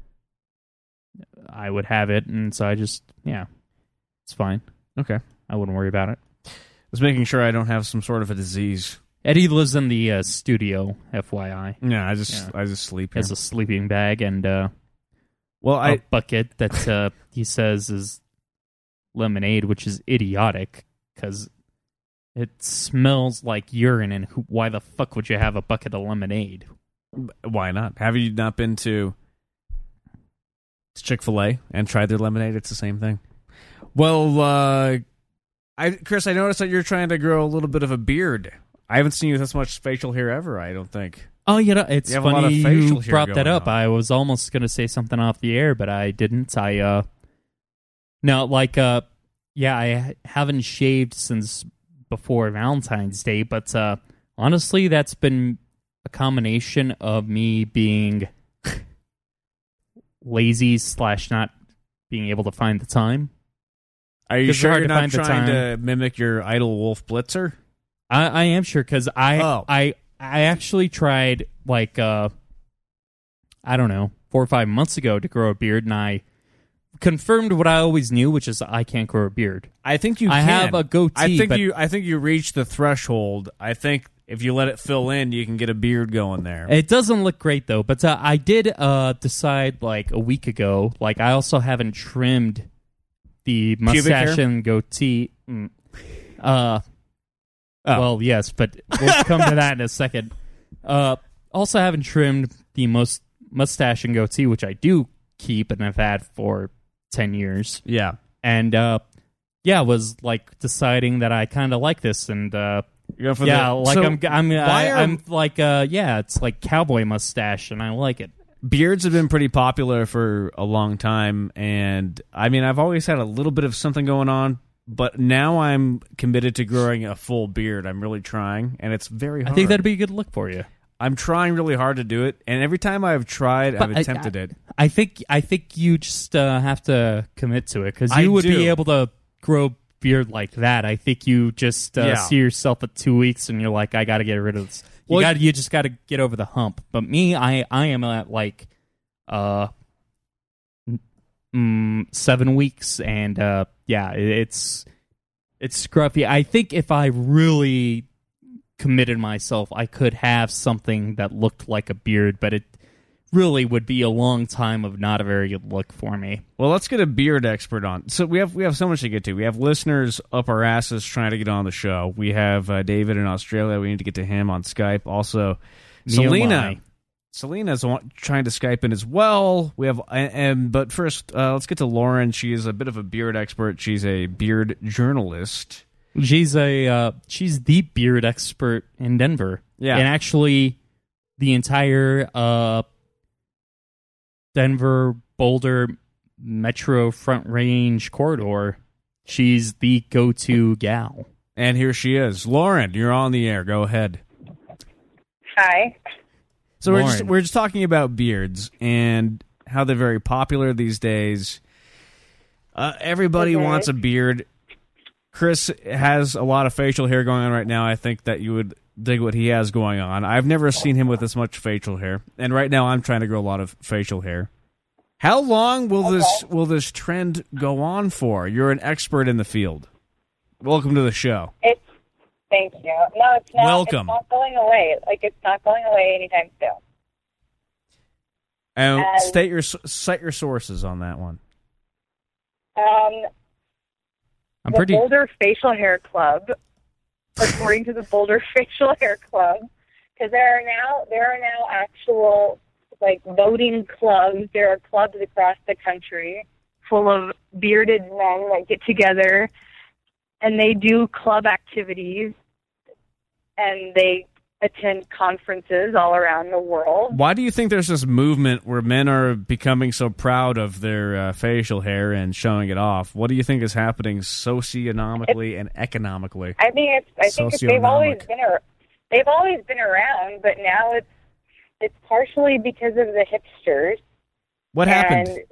I would have it, and so I just, yeah, it's fine. Okay. I wouldn't worry about it. I was making sure I don't have some sort of a disease. Eddie lives in the uh, studio, F Y I. Yeah, I just Yeah. I just sleep here. Has a sleeping bag and uh, well, a I bucket that uh, he says is lemonade, which is idiotic because it smells like urine, and who, why the fuck would you have a bucket of lemonade? why not? Have you not been to Chick-fil-A and tried their lemonade? It's the same thing. Well, uh, I Chris, I noticed that you're trying to grow a little bit of a beard. I haven't seen you with this much facial hair ever, I don't think. Oh, you know, it's You have a lot funny of facial you hair brought that going up. on. I was almost going to say something off the air, but I didn't. I, uh, no, like, uh, yeah, I haven't shaved since before Valentine's Day, but, uh, honestly, that's been a combination of me being lazy slash not being able to find the time. Are you 'Cause it's sure hard you're to not find the trying time. to mimic your idol Wolf Blitzer? I, I am sure because I, Oh. I I actually tried like uh I don't know four or five months ago to grow a beard, and I confirmed what I always knew, which is I can't grow a beard. I think you I can. have a goatee, I think but- you I think you reached the threshold. I think if you let it fill in, you can get a beard going there. It doesn't look great though, but uh, I did uh decide like a week ago. Like I also haven't trimmed the mustache hair? and goatee. Mm. Uh. Oh. Well, yes, but we'll come to that in a second. Uh, also haven't trimmed the most mustache and goatee, which I do keep and have had for ten years. Yeah. And, uh, yeah, was, like, deciding that I kind of like this, and, uh, You're going for yeah, the, like, so I'm, I'm, why I, are- I'm, like, uh, yeah, it's like cowboy mustache, and I like it. beards have been pretty popular for a long time, and I mean, I've always had a little bit of something going on, but now I'm committed to growing a full beard. I'm really trying, and it's very hard. I think that'd be a good look for you. I'm trying really hard to do it, and every time I've tried, But I've I- attempted I, it. I think I think you just uh, have to commit to it because I you would do. be able to grow beard like that. I think you just uh, Yeah. see yourself at two weeks and you're like, I got to get rid of this. You Well, got you just got to get over the hump. But me, I I am at like uh mm, seven weeks, and uh, yeah, it, it's it's scruffy. I think if I really committed myself, I could have something that looked like a beard, but it really would be a long time of not a very good look for me. Well, let's get a beard expert on. So we have we have so much to get to. We have listeners up our asses trying to get on the show. We have uh, David in Australia. We need to get to him on Skype. Also, Me Selena. oh my. Selena's want- trying to Skype in as well. We have, and, and but first, uh, let's get to Lauren. She is a bit of a beard expert. She's a beard journalist. She's a uh, she's the beard expert in Denver. Yeah. And actually the entire uh, Denver Boulder Metro Front Range corridor, she's the go-to gal. And here she is. Lauren, you're on the air. Go ahead. Hi. So we're Lauren. just, we're just talking about beards and how they're very popular these days. Uh, everybody Okay. wants a beard. Chris has a lot of facial hair going on right now. I think that you would dig what he has going on. I've never seen him with this much facial hair, and right now I'm trying to grow a lot of facial hair. How long will this will this trend go on for? You're an expert in the field. Welcome to the show. It's Thank you. No, it's not. Welcome. It's not going away. Like, it's not going away anytime soon. And And- state your cite your sources on that one. Um, I'm the pretty. Boulder Facial Hair Club, according to the Boulder Facial Hair Club, because there are now there are now actual like voting clubs. There are clubs across the country full of bearded men that get together and they do club activities and they attend conferences all around the world. Why do you think there's this movement where men are becoming so proud of their uh, facial hair and showing it off? What do you think is happening socioeconomically and economically? I think it's. I think it's, they've always Socioeconomic. been. Ar- they've always been around, but now it's. It's partially because of the hipsters. What happened? And,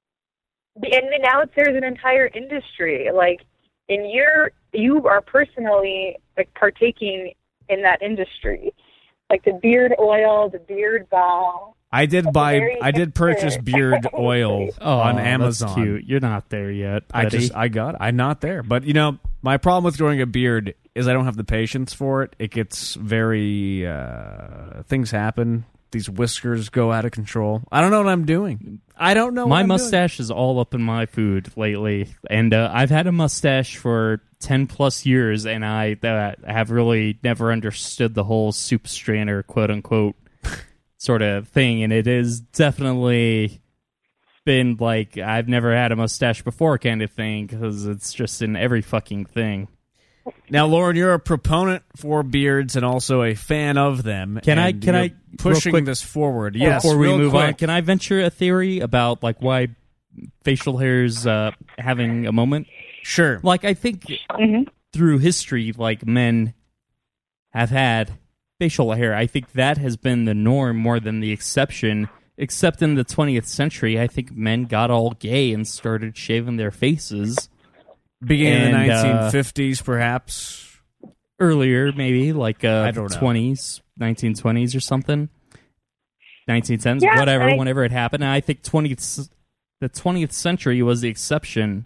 and now it's, there's an entire industry. Like, in your, you are personally like partaking in that industry, like the beard oil, the beard balm. I did That's buy. very I did purchase hipster. beard oil Oh, on that's Amazon. cute. You're not there yet. I buddy. just I got. I'm not there, but you know, my problem with growing a beard is I don't have the patience for it. It gets very uh, things happen. These whiskers go out of control. I don't know what I'm doing. I don't know. My what I'm mustache is all up in my food lately, and uh, I've had a mustache for ten plus years, and I uh, have really never understood the whole soup strainer, quote unquote, sort of thing. And it is definitely been like I've never had a mustache before, kind of thing, because it's just in every fucking thing. Now, Lauren, you're a proponent for beards and also a fan of them. Can I? and Can you're I pushing real quick, this forward? Yes. Before we real move quick. on, can I venture a theory about like why facial hair's uh, having a moment? Sure. Like I think Mm-hmm. through history, like men have had facial hair. I think that has been the norm more than the exception. Except in the twentieth century, I think men got all gay and started shaving their faces. Beginning And, of the uh, nineteen fifties, perhaps. Earlier, maybe like uh, I don't know. twenties, nineteen twenties or something, nineteen tens, Yeah, whatever. I- Whenever it happened, and I think twentieth, the twentieth century was the exception,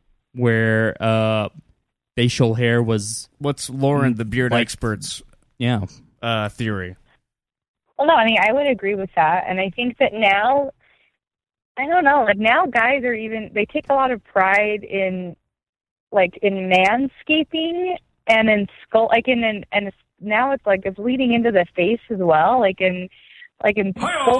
where uh, facial hair was What's Lauren, the beard Like- expert's yeah. uh, theory? Well, no, I mean, I would agree with that. And I think that now, I don't know, like now guys are even, they take a lot of pride in, like, in manscaping and in skull, like, in, in and it's, now it's like, it's leading into the face as well, like in, like in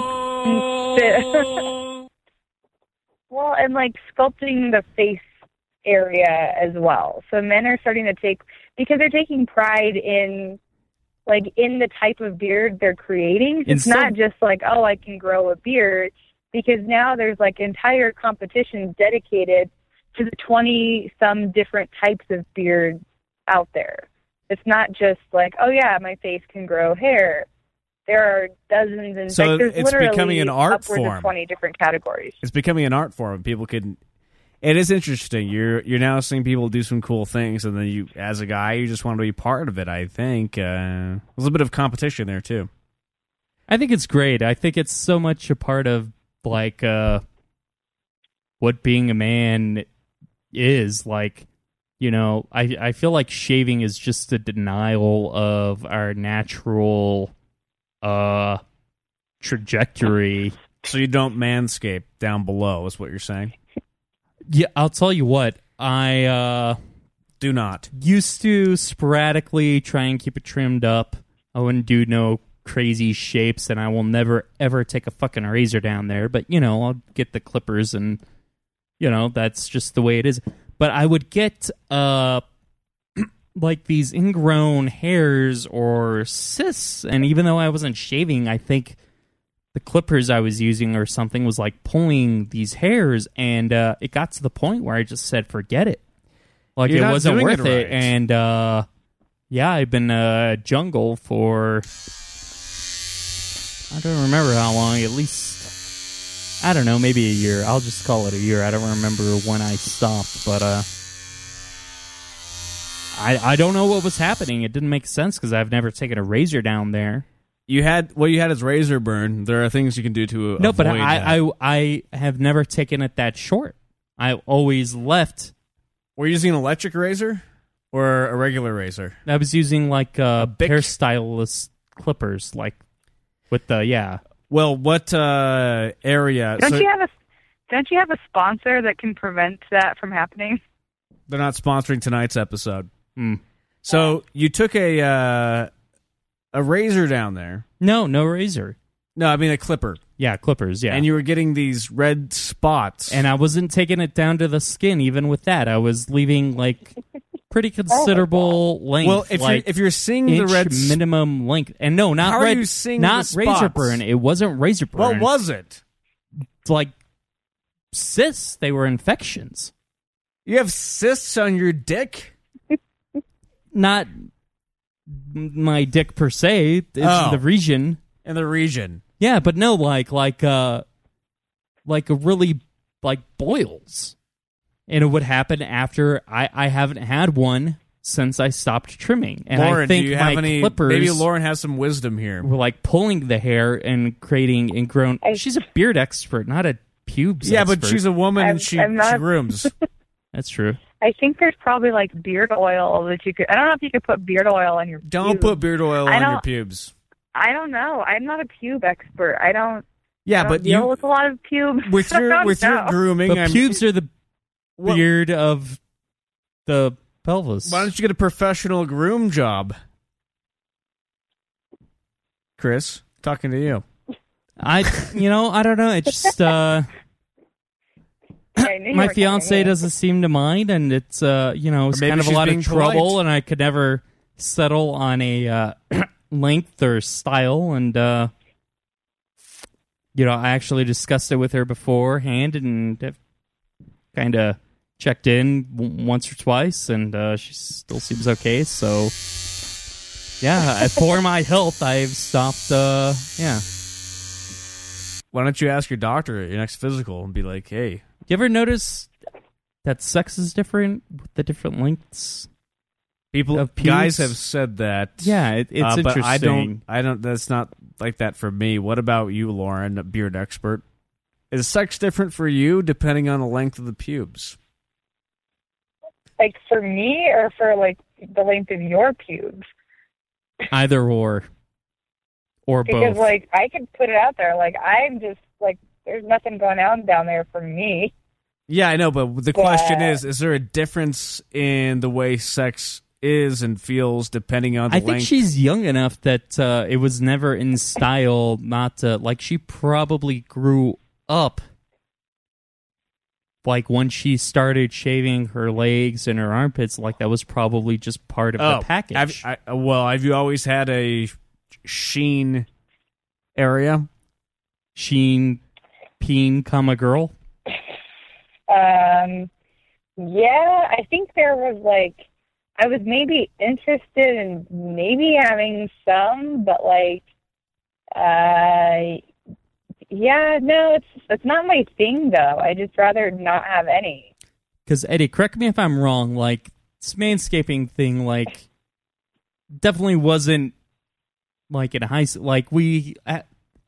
sculpting, well, and like sculpting the face area as well. So men are starting to take, because they're taking pride in, like, in the type of beard they're creating. It's Instead- not just like, oh, I can grow a beard, because now there's, like, entire competitions dedicated to the twenty-some different types of beards out there. It's not just like, oh, yeah, my face can grow hair. There are dozens and So like, there's it's literally becoming an art upwards form. of twenty different categories. It's becoming an art form. People can. It is interesting. You're you're now seeing people do some cool things, and then you, as a guy, you just want to be part of it. I think uh, there's a bit of competition there too. I think it's great. I think it's so much a part of like uh, what being a man is. Like, you know, I I feel like shaving is just a denial of our natural uh trajectory. So you don't manscape down below, is what you're saying? Yeah, I'll tell you what. I uh Do not. used to sporadically try and keep it trimmed up. I wouldn't do no crazy shapes, and I will never ever take a fucking razor down there. But you know, I'll get the clippers, and you know that's just the way it is. But I would get uh like these ingrown hairs or cysts, and even though I wasn't shaving, I think the clippers I was using or something was like pulling these hairs, and uh, it got to the point where I just said, forget it. Like, You're it not wasn't doing worth it it. right. And, uh, yeah, I've been uh, jungle for, I don't remember how long, at least, I don't know, maybe a year. I'll just call it a year. I don't remember when I stopped, but uh, I, I don't know what was happening. It didn't make sense because I've never taken a razor down there. You had what you had is razor burn. There are things you can do to No, avoid but I, that. I I have never taken it that short. I always left. Were you using an electric razor or a regular razor? I was using like uh, Bic? hairstylist clippers, like with the yeah. Well, what uh, area? Don't so you have a Don't you have a sponsor that can prevent that from happening? they're not sponsoring tonight's episode. Mm. So you took a uh, a razor down there. No, no razor. No, I mean a clipper. Yeah, clippers. Yeah, And you were getting these red spots. and I wasn't taking it down to the skin. Even with that, I was leaving like pretty considerable length. well, if like you're if you're seeing inch the red, s- minimum length, and no, not How are red, you seeing not the razor spots? burn. It wasn't razor burn. what was it? It's like cysts? They were infections. You have cysts on your dick? Not my dick per se. It's Oh. the region. In the region. Yeah, but no, like like uh like a really like boils. And it would happen after I, I haven't had one since I stopped trimming. And Lauren, I think do you my have any? clippers Maybe Lauren has some wisdom here. were like pulling the hair and creating ingrown. She's a beard expert, not a pubes Yeah, expert. but she's a woman I'm- and she, I'm not- she grooms. That's true. I think there's probably like beard oil that you could. I don't know if you could put beard oil on your. Don't pubes. put beard oil I on your don't- pubes. I don't know. I'm not a pube expert. I don't. Yeah, I don't but deal you with a lot of pubes. with I your don't with your know. grooming. But I'm, pubes are the Well- beard of the pelvis. Why don't you get a professional groom job, Chris? Talking to you. I, you know, I don't know. It's just uh, I knew you my were fiance talking to me. doesn't seem to mind, and it's uh, you know, it's maybe kind of a she's lot being of trouble, polite. and I could never settle on a uh, length or style, and uh, you know, I actually discussed it with her beforehand, and kind of checked in w- once or twice, and uh, she still seems okay. So, yeah, for my health, I've stopped. Uh, yeah. Why don't you ask your doctor at your next physical and be like, "Hey, You ever notice that sex is different with the different lengths? people, Of pubes? guys have said that." Yeah, it, it's uh, interesting. But I don't. I don't. That's not like that for me. What about you, Lauren, a beard expert? Is sex different for you depending on the length of the pubes? Like for me, or for like the length of your pubes? Either or. Or Because both. like I could put it out there. Like I'm just like there's nothing going on down there for me. Yeah, I know, but the question Yeah. is: is there a difference in the way sex is and feels depending on the I length? think she's young enough that uh, it was never in style not to, like, she probably grew up, like, when she started shaving her legs and her armpits, like, that was probably just part of oh, the package. Have, I, well, have you always had a sheen area? Sheen, peen, comma, girl? Um, yeah, I think there was like I was maybe interested in maybe having some, but like, uh, yeah, no, it's it's not my thing though. I just rather not have any. Because, Eddie, correct me if I'm wrong, like, this manscaping thing, like, definitely wasn't, like, in high school. Like, we, uh,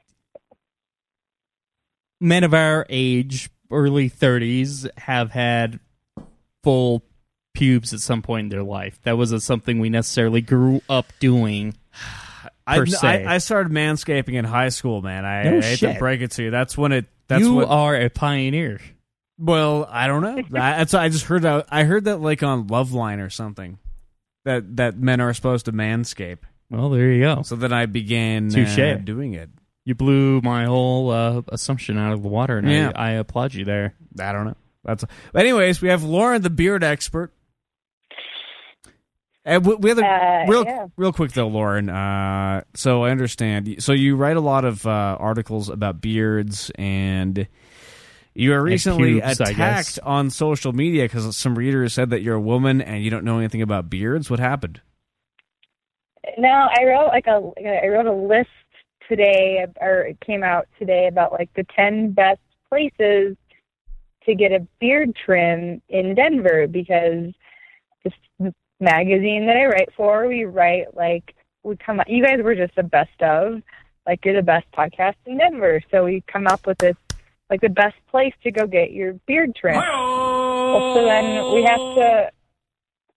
men of our age, early thirties, have had full pubes at some point in their life. That wasn't something we necessarily grew up doing, I, per se. I, I started manscaping in high school, man. I, No I hate shit. to break it to you. That's when it. That's you what, are a pioneer. Well, I don't know. I, that's I just heard that. I heard that like on Loveline or something. That that men are supposed to manscape. Well, there you go. So then I began Touche. uh, doing it. You blew my whole uh, assumption out of the water, and Yeah. I, I applaud you there. I don't know. That's. But anyways, we have Lauren, the beard expert. And we we have a, Uh, real, yeah. real quick though, Lauren. Uh, so I understand. So you write a lot of uh, articles about beards, and you were recently pubes, I attacked guess. on social media because some readers said that you're a woman and you don't know anything about beards. What happened? No, I wrote like a I wrote a list today, or it came out today about like the ten best places to get a beard trim in Denver, because this magazine that I write for, we write like we come up. You guys were just the best of, like you're the best podcast in Denver, so we come up with this like the best place to go get your beard trim. Well, so then we have to.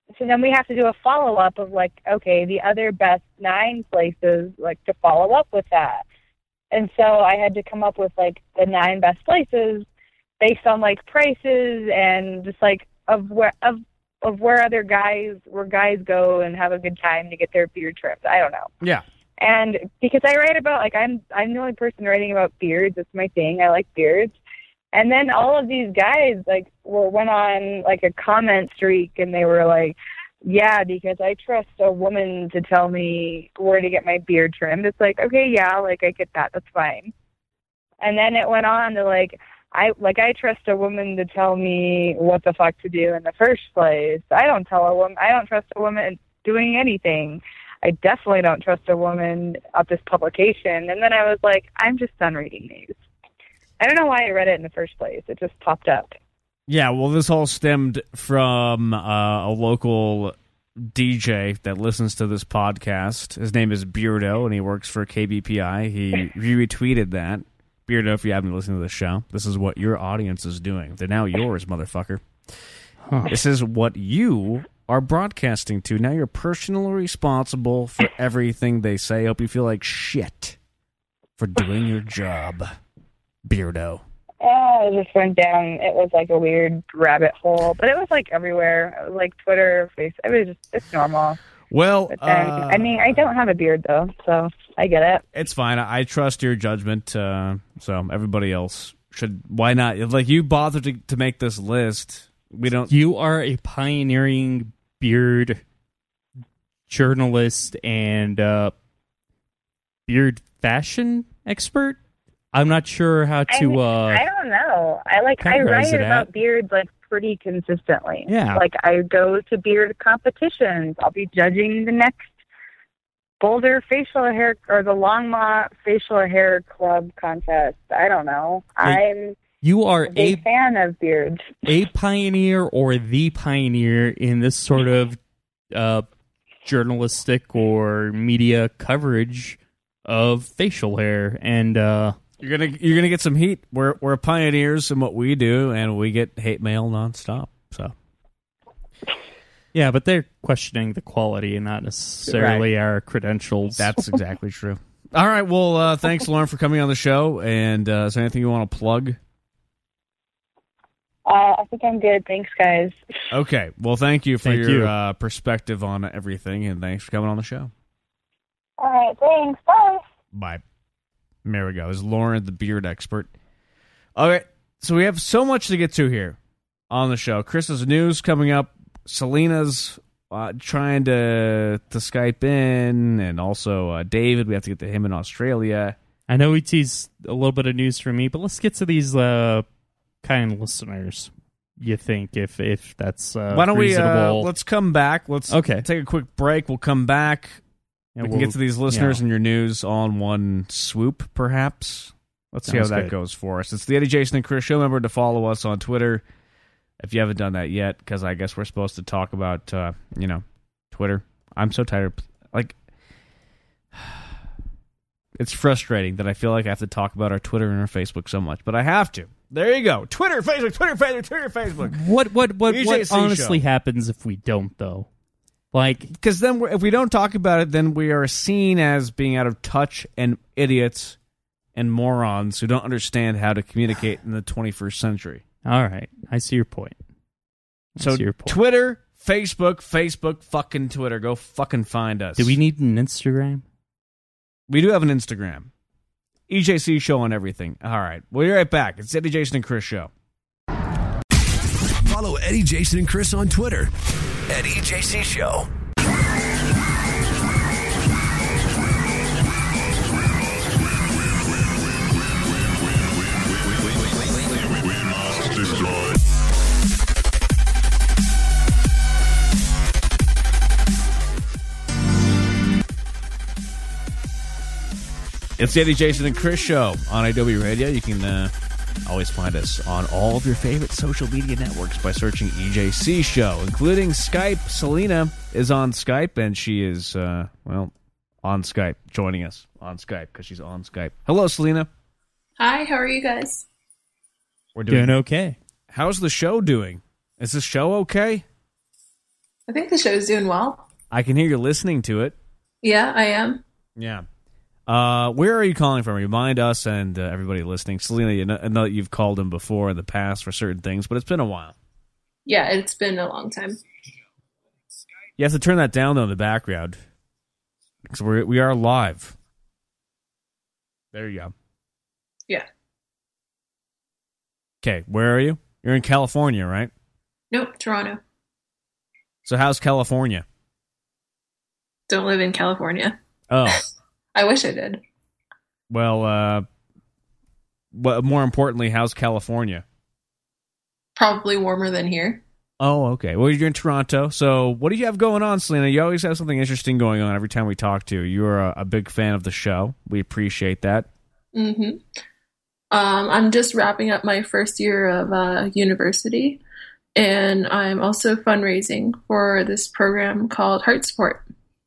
so then we have to do a follow-up of, like, okay, the other best nine places, like, to follow up with that. And so I had to come up with, like, the nine best places based on, like, prices and just, like, of where of of where other guys, where guys go and have a good time to get their beard trimmed. I don't know. Yeah. And because I write about, like, I'm I'm the only person writing about beards. It's my thing. I like beards. And then all of these guys, like, were went on, like, a comment streak, and they were like, yeah, because I trust a woman to tell me where to get my beard trimmed. It's like, okay, yeah, like, I get that. That's fine. And then it went on to, like, I like I trust a woman to tell me what the fuck to do in the first place. I don't tell a woman. I don't trust a woman doing anything. I definitely don't trust a woman at this publication. And then I was like, I'm just done reading these. I don't know why I read it in the first place. It just popped up. Yeah, well, this all stemmed from uh, a local D J that listens to this podcast. His name is Beardo, and he works for K B P I. He retweeted that. Beardo, if you haven't listened to the show, this is what your audience is doing. They're now yours, motherfucker. Huh. This is what you are broadcasting to. Now you're personally responsible for everything they say. I hope you feel like shit for doing your job, Beardo. Oh, it just went down. It was like a weird rabbit hole, but it was like everywhere. It was like Twitter, Facebook. It was just, it's normal. Well, but then, uh, I mean, I don't have a beard though, so I get it. It's fine. I trust your judgment. Uh, so everybody else should. Why not? Like, you bothered to, to make this list. We don't. You are a pioneering beard journalist and uh, beard fashion expert. I'm not sure how to. I, mean, uh, I don't know. I like. I write it about at. beards like pretty consistently. Yeah. Like, I go to beard competitions. I'll be judging the next Boulder facial hair or the Longmont facial hair club contest. I don't know. I'm. You are a big a fan of beards. A pioneer or the pioneer in this sort of uh, journalistic or media coverage of facial hair, and uh, you're gonna you're gonna get some heat. We're we're pioneers in what we do, and we get hate mail nonstop. So yeah, but they're questioning the quality and not necessarily right. our credentials. That's exactly true. All right, well, uh, thanks, Lauren, for coming on the show. And uh, is there anything you want to plug? Uh, I think I'm good. Thanks, guys. Okay. Well, thank you for Thank your you. Uh, perspective on everything, and thanks for coming on the show. All right. Thanks. Bye. Bye. There we go. Is Lauren, the beard expert. All right. So we have so much to get to here on the show. Chris's news coming up. Selena's uh, trying to to Skype in, and also uh, David. We have to get to him in Australia. I know we teased a little bit of news for me, but let's get to these uh, kind listeners. You think if if that's uh, why don't reasonable. we uh, let's come back? Let's okay. take a quick break. We'll come back. Yeah, we we'll, can get to these listeners yeah. and your news all in one swoop, perhaps. Let's see how Sounds that good. goes for us. It's the Eddie, Jason, and Chris show. Remember to follow us on Twitter if you haven't done that yet, because I guess we're supposed to talk about, uh, you know, Twitter. I'm so tired. Of, like, it's frustrating that I feel like I have to talk about our Twitter and our Facebook so much, but I have to. There you go. Twitter, Facebook, Twitter, Facebook, Twitter, Facebook. What what what, E J what C honestly show. happens if we don't, though? Like, because then we're, if we don't talk about it, then we are seen as being out of touch and idiots and morons who don't understand how to communicate in the twenty-first century. all right, I see your point. I So see your point. Twitter, Facebook, Facebook, fucking Twitter. Go fucking find us. Do we need an Instagram? We do have an Instagram. E J C show on everything. All right. We'll be right back. It's Eddie, Jason, and Chris show. Follow Eddie, Jason, and Chris on Twitter at E J C Show. It's the Eddie, Jason, and Chris show on Adobe Radio. You can uh, always find us on all of your favorite social media networks by searching E J C Show, including Skype. Selena is on Skype, and she is, uh, well, on Skype, joining us on Skype because she's on Skype. Hello, Selena. Hi, how are you guys? We're doing, Doing okay. How's the show doing? Is the show okay? I think the show's doing well. I can hear you listening to it. Yeah, I am. Yeah. Uh, where are you calling from? Remind us and uh, everybody listening. Selena, you know, I know that you've called him before in the past for certain things, but it's been a while. Yeah, it's been a long time. You have to turn that down, though, in the background. Because we're, we are live. There you go. Yeah. Okay, where are you? You're in California, right? Nope, Toronto. So how's California? Don't live in California. Oh. I wish I did. Well, uh, but more importantly, how's California? Probably warmer than here. Oh, okay. Well, you're in Toronto. So what do you have going on, Selena? You always have something interesting going on every time we talk to you. You're a, a big fan of the show. We appreciate that. Mm-hmm. Um, I'm just wrapping up my first year of uh, university, and I'm also fundraising for this program called Heart Support.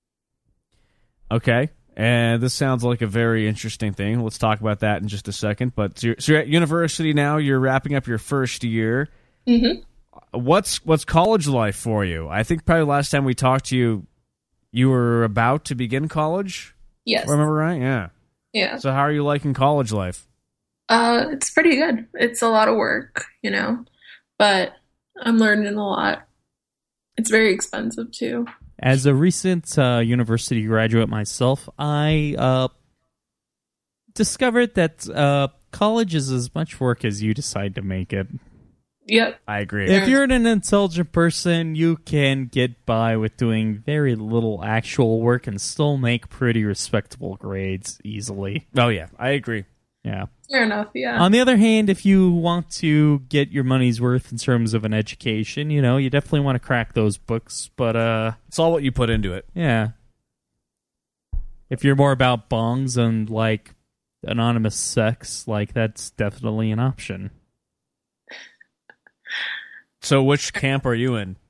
Okay. And this sounds like a very interesting thing. Let's talk about that in just a second. But so you're, so you're at university now. You're wrapping up your first year. Mm-hmm. What's what's college life for you? I think probably last time we talked to you, you were about to begin college. Yes. Remember right? Yeah. Yeah. So how are you liking college life? Uh, it's pretty good. It's a lot of work, you know, but I'm learning a lot. It's very expensive too. As a recent uh, university graduate myself, I uh, discovered that uh, college is as much work as you decide to make it. Yep. I agree. If you're an intelligent person, you can get by with doing very little actual work and still make pretty respectable grades easily. Oh, yeah. I agree. Yeah. Fair enough, yeah. On the other hand, if you want to get your money's worth in terms of an education, you know, you definitely want to crack those books, but uh it's all what you put into it. Yeah. If you're more about bongs and like anonymous sex, like that's definitely an option. So which camp are you in?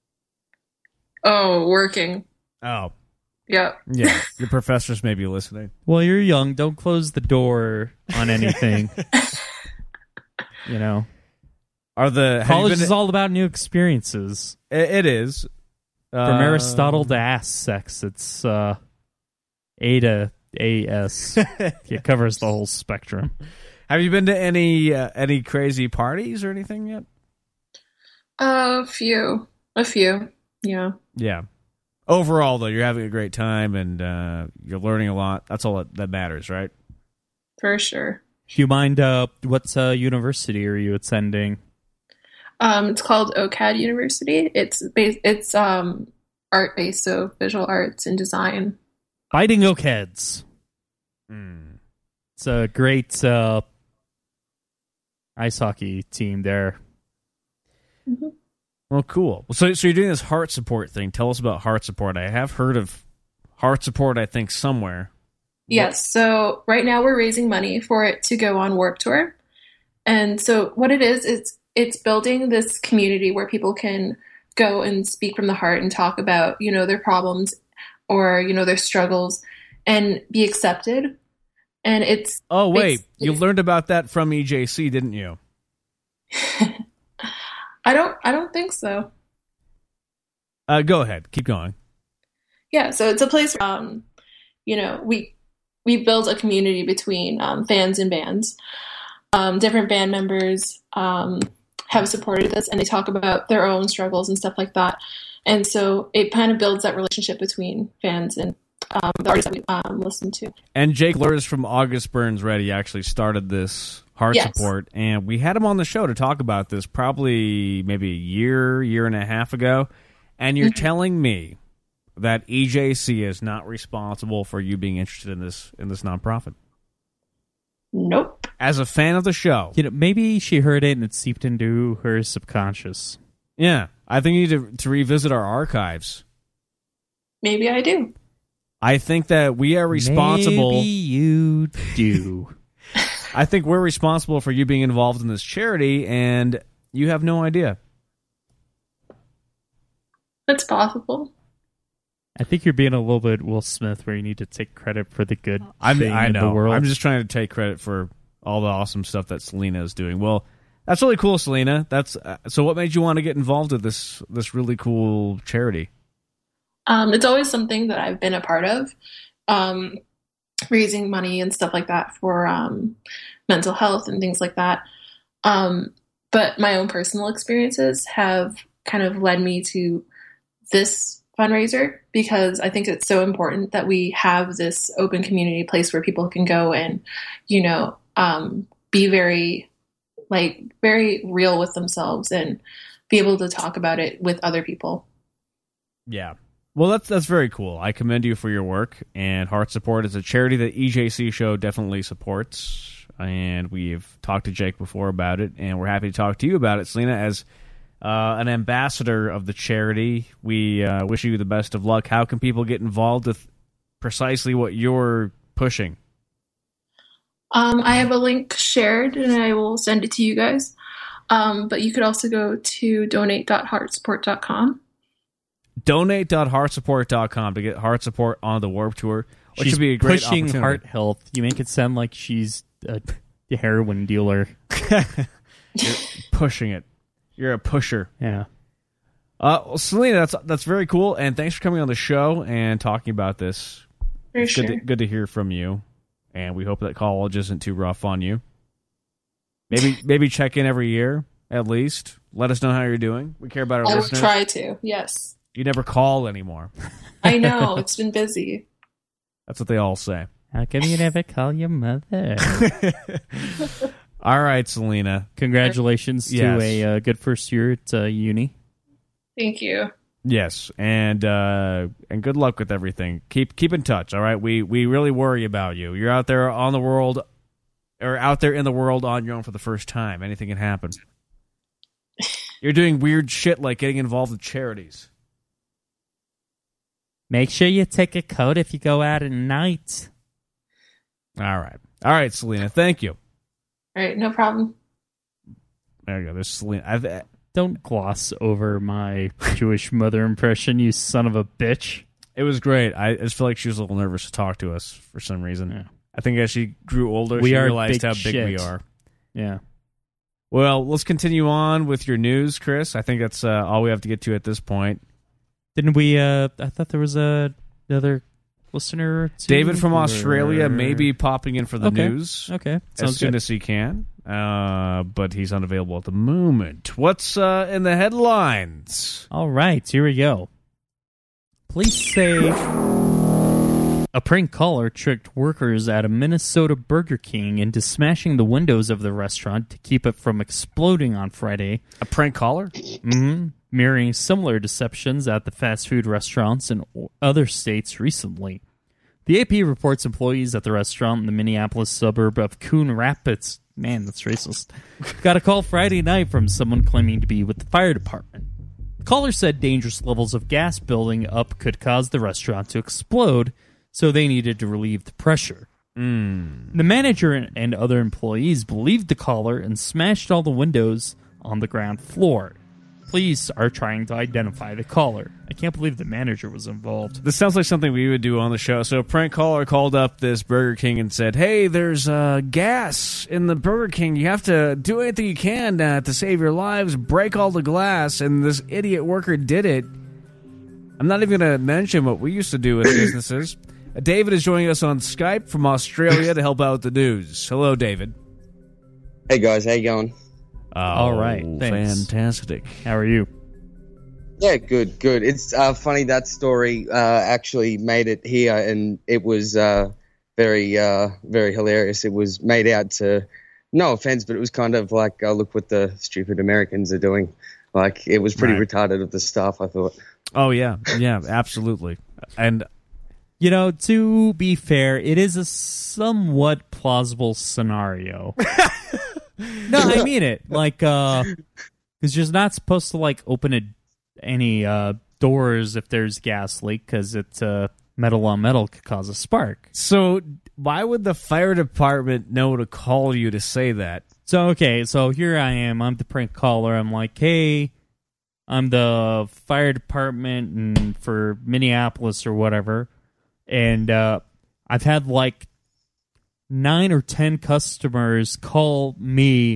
Oh, working. Oh. Yep. Yeah. Your professors may be listening. Well, you're young. Don't close the door on anything. You know. Are the college been, is all about new experiences. It, it is. From uh, Aristotle to ass sex, it's uh, A to A S. It covers the whole spectrum. Have you been to any uh, any crazy parties or anything yet? A few. A few. Yeah. Yeah. Overall, though, you're having a great time and uh, you're learning a lot. That's all that, that matters, right? For sure. Do you mind, uh, what uh, university are you attending? Um, it's called O C A D University. It's based, it's um art based, so visual arts and design. Fighting O C A Ds. Mm. It's a great uh, ice hockey team there. Mm-hmm. Well, cool. So, so you're doing this heart support thing. Tell us about heart support. I have heard of heart support, I think, somewhere. Yes. So right now we're raising money for it to go on Warped Tour. And so what it is, is it's building this community where people can go and speak from the heart and talk about, you know, their problems or, you know, their struggles and be accepted. And it's... Oh, wait. It's, you learned about that from E J C, didn't you? I don't I don't think so. Uh, go ahead. Keep going. Yeah, so it's a place where, um, you know, we we build a community between um, fans and bands. Um, different band members um, have supported us, and they talk about their own struggles and stuff like that. And so it kind of builds that relationship between fans and um, the artists that we um, listen to. And Jake Lurs from August Burns Ready actually started this heart Yes. support, and we had him on the show to talk about this probably maybe a year, year and a half ago. And you're Mm-hmm. telling me that E J C is not responsible for you being interested in this in this nonprofit? Nope. As a fan of the show, You know, maybe she heard it and it seeped into her subconscious. yeah, I think you need to, to revisit our archives. Maybe I do. I think that we are responsible. Maybe you do. I think we're responsible for you being involved in this charity, and you have no idea. It's possible. I think you're being a little bit Will Smith, where you need to take credit for the good I'm, thing I in know. the world. I'm just trying to take credit for all the awesome stuff that Selena is doing. Well, That's really cool, Selena. That's uh, so. What made you want to get involved with this this really cool charity? Um, it's always something that I've been a part of, um, raising money and stuff like that for um, mental health and things like that. Um, but my own personal experiences have kind of led me to this fundraiser because I think it's so important that we have this open community place where people can go and, you know, um, be very, like, very real with themselves and be able to talk about it with other people. Yeah. Well, that's that's very cool. I commend you for your work. And Heart Support is a charity that E J C Show definitely supports. And we've talked to Jake before about it, and we're happy to talk to you about it, Selena, as uh, an ambassador of the charity. We uh, wish you the best of luck. How can people get involved with precisely what you're pushing? Um, I have a link shared, and I will send it to you guys. Um, but you could also go to donate dot heart support dot com. donate dot heart support dot com to get Heart Support on the Warped Tour, which She's should be a great pushing opportunity. heart health. You make it sound like she's a heroin dealer. You're pushing it. You're a pusher. Yeah. Uh, well, Selena, that's that's very cool, and thanks for coming on the show and talking about this. For it's sure. good to, good to hear from you, and we hope that college isn't too rough on you. Maybe maybe check in every year at least. Let us know how you're doing. We care about our I will listeners. try to, yes. You never call anymore. I know, it's been busy. That's what they all say. How come you never call your mother? All right, Selena. Congratulations Yes. to a uh, good first year at uh, uni. Thank you. Yes, and uh, and good luck with everything. Keep keep in touch. All right, we we really worry about you. You're out there on the world, or out there in the world on your own for the first time. Anything can happen. You're doing weird shit like getting involved with charities. Make sure you take a coat if you go out at night. All right, all right, Selena. Thank you. All right, no problem. There you go. There's Selena. I've, Don't gloss over my Jewish mother impression, you son of a bitch. It was great. I just feel like she was a little nervous to talk to us for some reason. Yeah. I think as she grew older, We she are realized big how big we shit. are. Yeah. Well, let's continue on with your news, Chris. I think that's uh, all we have to get to at this point. Didn't we, uh, I thought there was a, another listener or two, David from or- Australia may be popping in for the Okay. news Okay. as Sounds soon good. as he can, uh, but he's unavailable at the moment. What's uh, in the headlines? All right, here we go. Police say a prank caller tricked workers at a Minnesota Burger King into smashing the windows of the restaurant to keep it from exploding on Friday. A prank caller? Mm-hmm. Mirroring similar deceptions at the fast food restaurants in other states recently. The A P reports employees at the restaurant in the Minneapolis suburb of Coon Rapids, man, that's racist, got a call Friday night from someone claiming to be with the fire department. The caller said dangerous levels of gas building up could cause the restaurant to explode, so they needed to relieve the pressure. Mm. The manager and other employees believed the caller and smashed all the windows on the ground floor. Police are trying to identify the caller. I can't believe the manager was involved. This sounds like something we would do on the show. So a prank caller called up this Burger King and said, hey, there's uh, gas in the Burger King. You have to do anything you can uh, to save your lives, break all the glass. And this idiot worker did it. I'm not even going to mention what we used to do with businesses. Uh, David is joining us on Skype from Australia to help out the news. Hello, David. Hey, guys. How you going? Oh, All right, thanks. Fantastic. How are you? Yeah, good, good. It's uh, funny that story uh, actually made it here, and it was uh, very, uh, very hilarious. It was made out to, no offense, but it was kind of like, uh, look what the stupid Americans are doing. Like, it was pretty Right. retarded of the stuff, I thought. Oh, yeah. Yeah, absolutely. And You know, to be fair, it is a somewhat plausible scenario. No, I mean it. Like, uh, because you're not supposed to, like, open a, any uh, doors if there's gas leak, because it's uh, metal on metal could cause a spark. so why would the fire department know to call you to say that? So, okay, so here I am. I'm the prank caller. I'm like, hey, I'm the fire department and for Minneapolis or whatever. And uh, I've had, like, nine or ten customers call me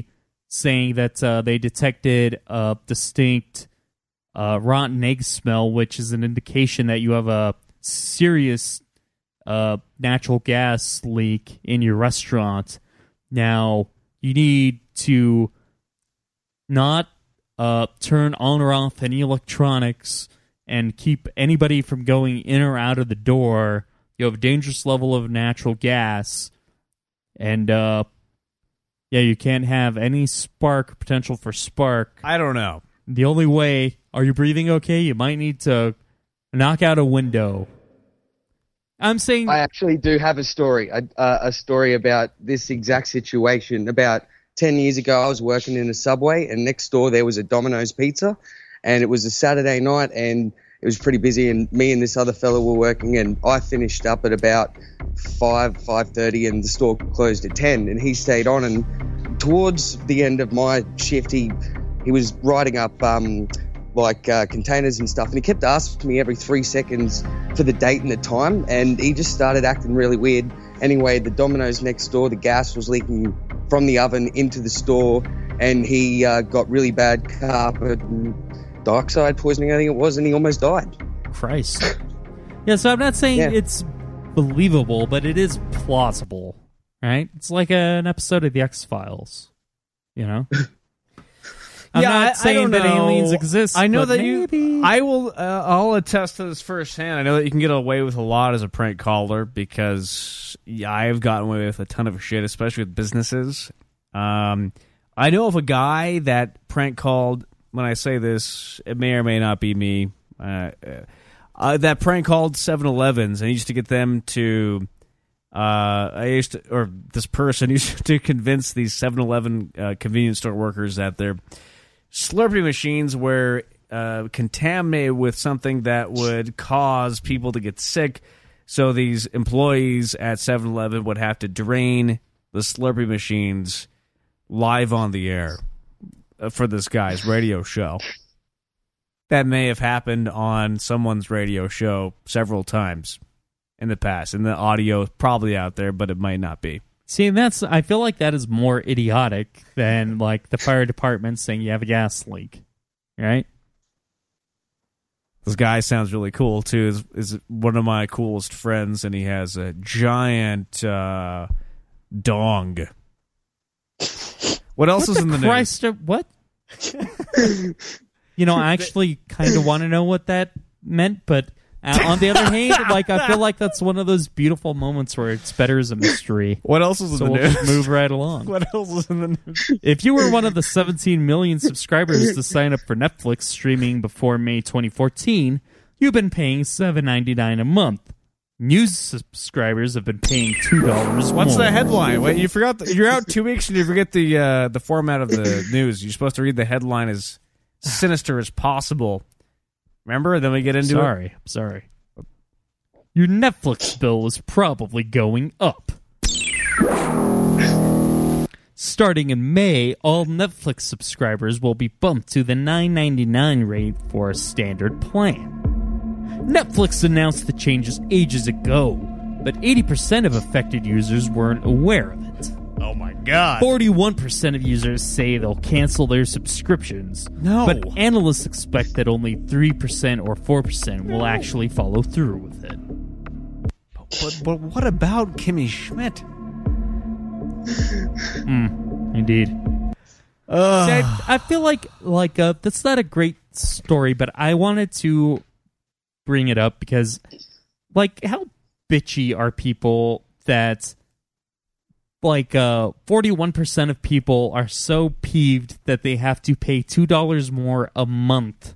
saying that uh, they detected a distinct uh, rotten egg smell, which is an indication that you have a serious uh, natural gas leak in your restaurant. Now, you need to not uh, turn on or off any electronics and keep anybody from going in or out of the door. You have a dangerous level of natural gas. And, uh, yeah, you can't have any spark, potential for spark. I don't know. The only way, are you breathing okay? You might need to knock out a window. I'm saying... I actually do have a story, a, uh, a story about this exact situation. About ten years ago, I was working in a Subway, and next door there was a Domino's Pizza, and it was a Saturday night, and it was pretty busy, and me and this other fellow were working, and I finished up at about five, five thirty, and the store closed at ten, and he stayed on, and towards the end of my shift, he, he was writing up... Um, like uh, containers and stuff, and he kept asking me every three seconds for the date and the time, and he just started acting really weird. Anyway, the Domino's next door, the gas was leaking from the oven into the store, and he uh, got really bad carpet and dioxide poisoning, I think it was, and he almost died. Christ. Yeah, so I'm not saying Yeah. it's believable, but it is plausible, right? It's like a, an episode of The X-Files, you know? I'm yeah, not I, saying I don't that know. aliens exist. I know but that maybe. you. I will. Uh, I'll attest to this firsthand. I know that you can get away with a lot as a prank caller because yeah, I've gotten away with a ton of shit, especially with businesses. Um, I know of a guy that prank called. When I say this, it may or may not be me. Uh, uh, that prank called seven elevens and he used to get them to. Uh, I used to, or this person used to convince these seven eleven uh, convenience store workers that they're Slurpee machines were uh, contaminated with something that would cause people to get sick. So these employees at seven eleven would have to drain the Slurpee machines live on the air uh, for this guy's radio show. That may have happened on someone's radio show several times in the past. And the audio is probably out there, but it might not be. See, and that's, I feel like that is more idiotic than, like, the fire department saying you have a gas leak, right? This guy sounds really cool, too. Is, is one of my coolest friends, and he has a giant uh, dong. What else what is in the Christ news? Of, what? You know, I actually kind of want to know what that meant, but... Uh, on the other hand, like I feel like that's one of those beautiful moments where it's better as a mystery. What else is in so the we'll news? Just move right along. What else is in the news? If you were one of the seventeen million subscribers to sign up for Netflix streaming before May twenty fourteen, you've been paying seven ninety-nine a month. New subscribers have been paying two dollars more. What's the headline? Wait, you forgot. The, you're out two weeks and you forget the uh, the format of the news. You're supposed to read the headline as sinister as possible. Remember? Then we get into sorry, it. Sorry, sorry. Your Netflix bill is probably going up. Starting in May, all Netflix subscribers will be bumped to the nine ninety-nine rate for a standard plan. Netflix announced the changes ages ago, but eighty percent of affected users weren't aware of it. Oh my god. forty-one percent of users say they'll cancel their subscriptions. No. But analysts expect that only three percent or four percent will actually follow through with it. But, but what about Kimmy Schmidt? Hmm, indeed. Uh. See, I, I feel like like uh, that's not a great story, but I wanted to bring it up because, like, how bitchy are people that... Like, uh, forty-one percent of people are so peeved that they have to pay two dollars more a month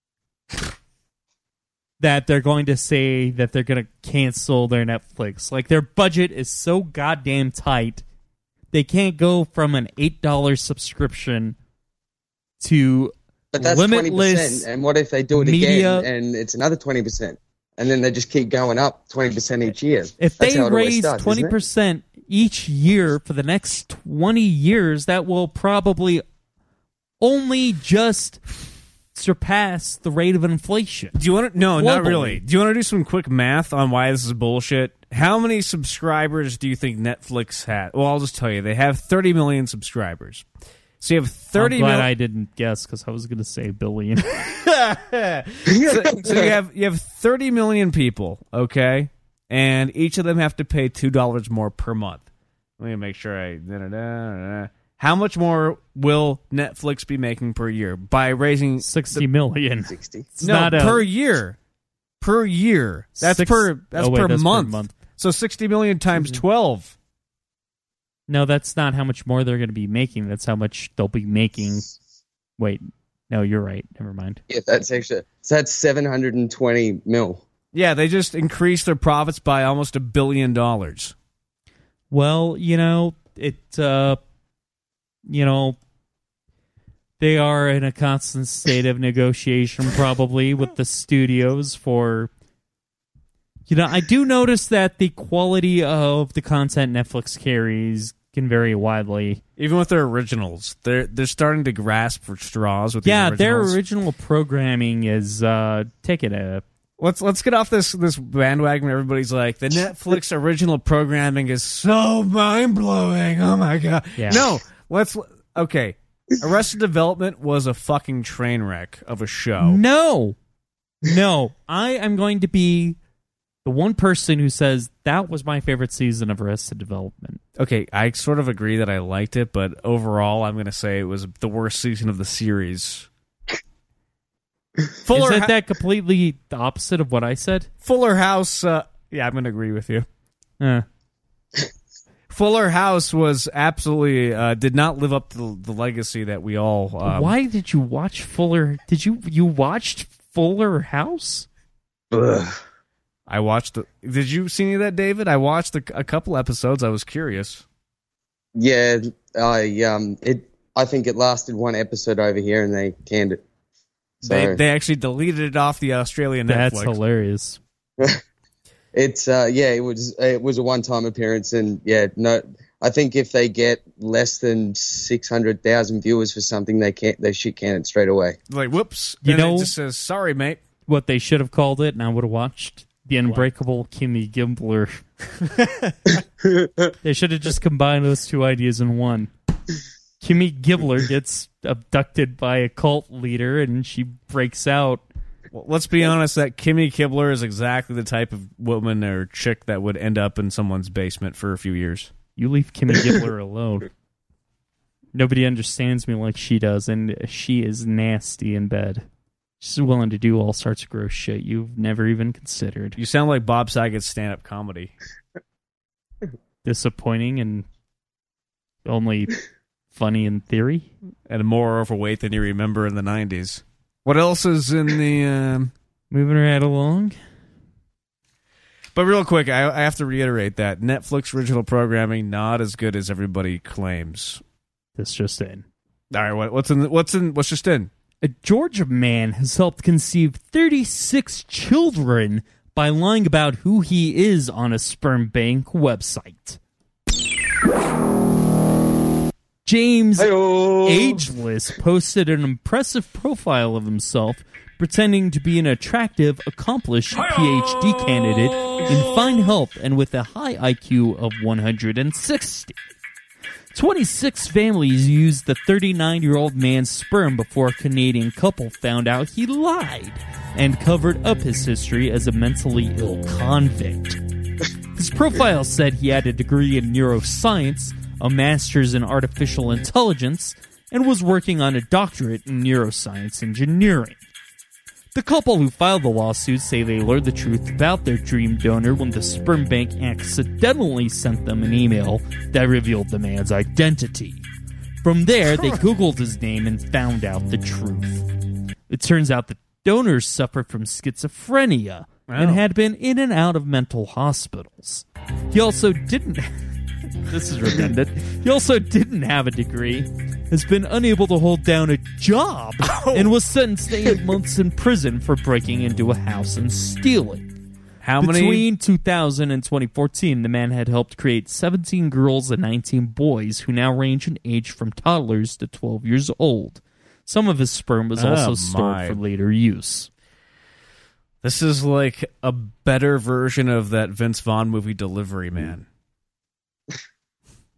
that they're going to say that they're going to cancel their Netflix. Like, their budget is so goddamn tight, they can't go from an eight dollars subscription to But that's limitless twenty percent. And what if they do it media, again and it's another twenty percent? And then they just keep going up twenty percent each year. If That's they how it always raise starts, twenty isn't it? percent each year for the next twenty years, that will probably only just surpass the rate of inflation. Do you want to? No, not Globally. really. Do you want to do some quick math on why this is bullshit? How many subscribers do you think Netflix had? Well, I'll just tell you. They have thirty million subscribers. So you have thirty. I'm glad mil- I didn't guess because I was going to say billion. so, so you have you have thirty million people, okay, and each of them have to pay two dollars more per month. Let me make sure I. Da, da, da, da. How much more will Netflix be making per year by raising sixty the, million? Sixty. No, per a, year. Per year. That's six, per. That's, oh wait, per, that's month. per month. So sixty million times mm-hmm. twelve. No, that's not how much more they're going to be making. That's how much they'll be making. Wait, no, you're right. Never mind. Yeah, that's actually so that's seven hundred and twenty mil. Yeah, they just increased their profits by almost a billion dollars. Well, you know, it. Uh, you know, they are in a constant state of negotiation, probably with the studios for. You know, I do notice that the quality of the content Netflix carries can vary widely. Even with their originals, they're they're starting to grasp for straws with yeah, the originals. Their original programming is uh, taking a. Let's let's get off this this bandwagon. Everybody's like, the Netflix original programming is so mind blowing. Oh my god! Yeah. No, let's okay. Arrested Development was a fucking train wreck of a show. No, no, I am going to be the one person who says that was my favorite season of Arrested Development. Okay, I sort of agree that I liked it, but overall, I'm going to say it was the worst season of the series. Fuller Isn't ha- that completely the opposite of what I said? Fuller House, uh, yeah, I'm going to agree with you. Uh. Fuller House was absolutely, uh, did not live up to the legacy that we all... Um, Why did you watch Fuller... Did you... You watched Fuller House? Ugh. I watched the... Did you see any of that, David? I watched a, a couple episodes. I was curious. Yeah, I um, it. I think it lasted one episode over here, and they canned it. So, they they actually deleted it off the Australian Netflix. That's hilarious. it's uh, yeah, it was it was a one time appearance, and yeah, no, I think if they get less than six hundred thousand viewers for something, they can't they shoot can it straight away. Like whoops, you and know, it just says sorry, mate. What they should have called it, and I would have watched. The Unbreakable what? Kimmy Gibbler. They should have just combined those two ideas in one. Kimmy Gibbler gets abducted by a cult leader, and she breaks out. Well, let's be honest, that Kimmy Gibbler is exactly the type of woman or chick that would end up in someone's basement for a few years. You leave Kimmy Gibbler alone. Nobody understands me like she does, and she is nasty in bed. She's willing to do all sorts of gross shit you've never even considered. You sound like Bob Saget's stand-up comedy. Disappointing and only funny in theory. And more overweight than you remember in the nineties. What else is in the... Um... Moving right along. But real quick, I, I have to reiterate that Netflix original programming not as good as everybody claims. This just in. All right, what, what's in? The, what's in? What's just in? A Georgia man has helped conceive thirty-six children by lying about who he is on a sperm bank website. James Hi-yo. Ageless posted an impressive profile of himself, pretending to be an attractive, accomplished Hi-yo. P H D candidate in fine health and with a high I Q of one hundred sixty. twenty-six families used the thirty-nine-year-old man's sperm before a Canadian couple found out he lied and covered up his history as a mentally ill convict. His profile said he had a degree in neuroscience, a master's in artificial intelligence, and was working on a doctorate in neuroscience engineering. The couple who filed the lawsuit say they learned the truth about their dream donor when the sperm bank accidentally sent them an email that revealed the man's identity. From there, they Googled his name and found out the truth. It turns out the donor suffered from schizophrenia oh. and had been in and out of mental hospitals. He also didn't... This is redundant. He also didn't have a degree, has been unable to hold down a job, oh. and was sentenced to eight months in prison for breaking into a house and stealing. How Between many? Between two thousand and twenty fourteen, the man had helped create seventeen girls and nineteen boys who now range in age from toddlers to twelve years old. Some of his sperm was oh, also stored my. for later use. This is like a better version of that Vince Vaughn movie Delivery Man.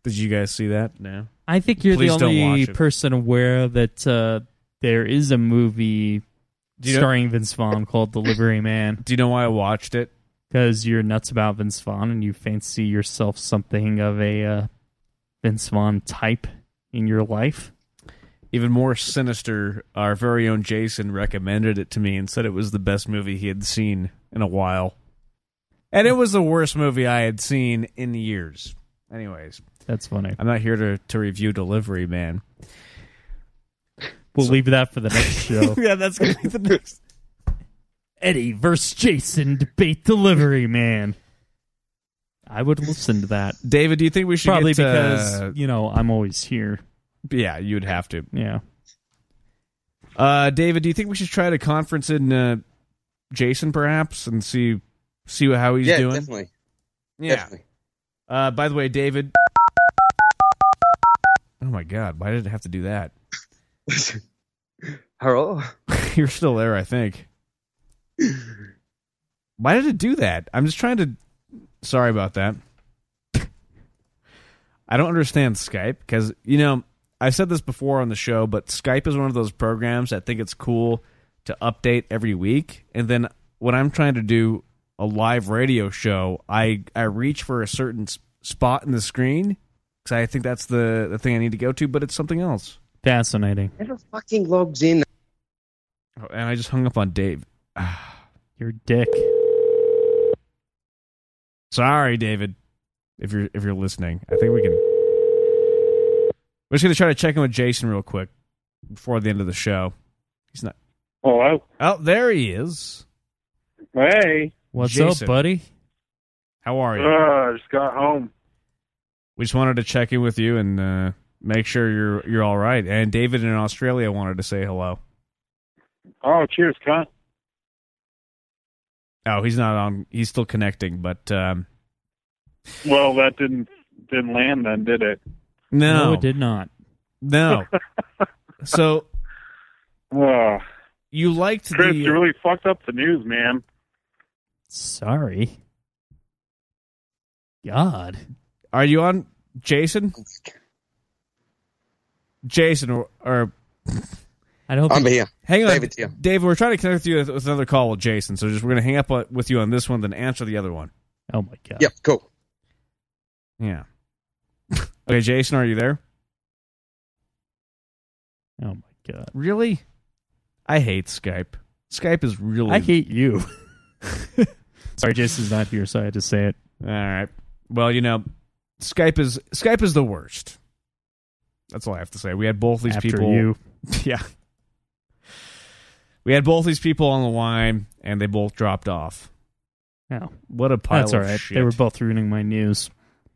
Did you guys see that? No. I think you're Please the don't only watch it. person aware that uh, there is a movie Do you know- starring Vince Vaughn called Delivery Man. Do you know why I watched it? Because you're nuts about Vince Vaughn and you fancy yourself something of a uh, Vince Vaughn type in your life. Even more sinister, our very own Jason recommended it to me and said it was the best movie he had seen in a while. And it was the worst movie I had seen in years. Anyways. That's funny. I'm not here to, to review Delivery Man. We'll so, leave that for the next show. Yeah, that's going to be the next. Eddie versus Jason debate Delivery Man. I would listen to that. David, do you think we should Probably get, because, uh, you know, I'm always here. Yeah, you'd have to. Yeah. Uh, David, do you think we should try to conference in uh, Jason, perhaps, and see see how he's yeah, doing? Definitely. Yeah, definitely. Uh, by the way, David... Oh, my God. Why did it have to do that? Hello? You're still there, I think. Why did it do that? I'm just trying to... Sorry about that. I don't understand Skype, because, you know, I said this before on the show, but Skype is one of those programs that think it's cool to update every week, and then when I'm trying to do a live radio show, I, I reach for a certain s- spot in the screen, because I think that's the, the thing I need to go to, but it's something else. Fascinating. Never fucking logs in. Oh, and I just hung up on Dave. Your dick. Sorry, David, if you're if you're listening. I think we can... We're just going to try to check in with Jason real quick before the end of the show. He's not... Hello? Oh, there he is. Hey. What's Jason. up, buddy? How are you? Uh, I just got home. We just wanted to check in with you and uh, make sure you're you're all right. And David in Australia wanted to say hello. Oh, cheers, cunt. Oh, he's not on. He's still connecting, but um, well, that didn't didn't land then, did it? no, No, it did not. No. So Uh, you liked Chris, the? you really fucked up the news, man. Sorry. God. Are you on, Jason? Jason or, or I don't. I'm think... here. Hang on, David's here. Dave. We're trying to connect with you with, with another call with Jason. So just we're going to hang up uh, with you on this one, then answer the other one. Oh my God. Yep, cool. Yeah. Okay, Jason, are you there? Oh my God. Really? I hate Skype. Skype is really... I hate you. Sorry, Jason's not here, so I had to say it. All right. Well, you know, Skype is Skype is the worst. That's all I have to say. We had both these After people... you. Yeah. We had both these people on the line, and they both dropped off. Oh. What a pile That's all of right. shit. They were both ruining my news.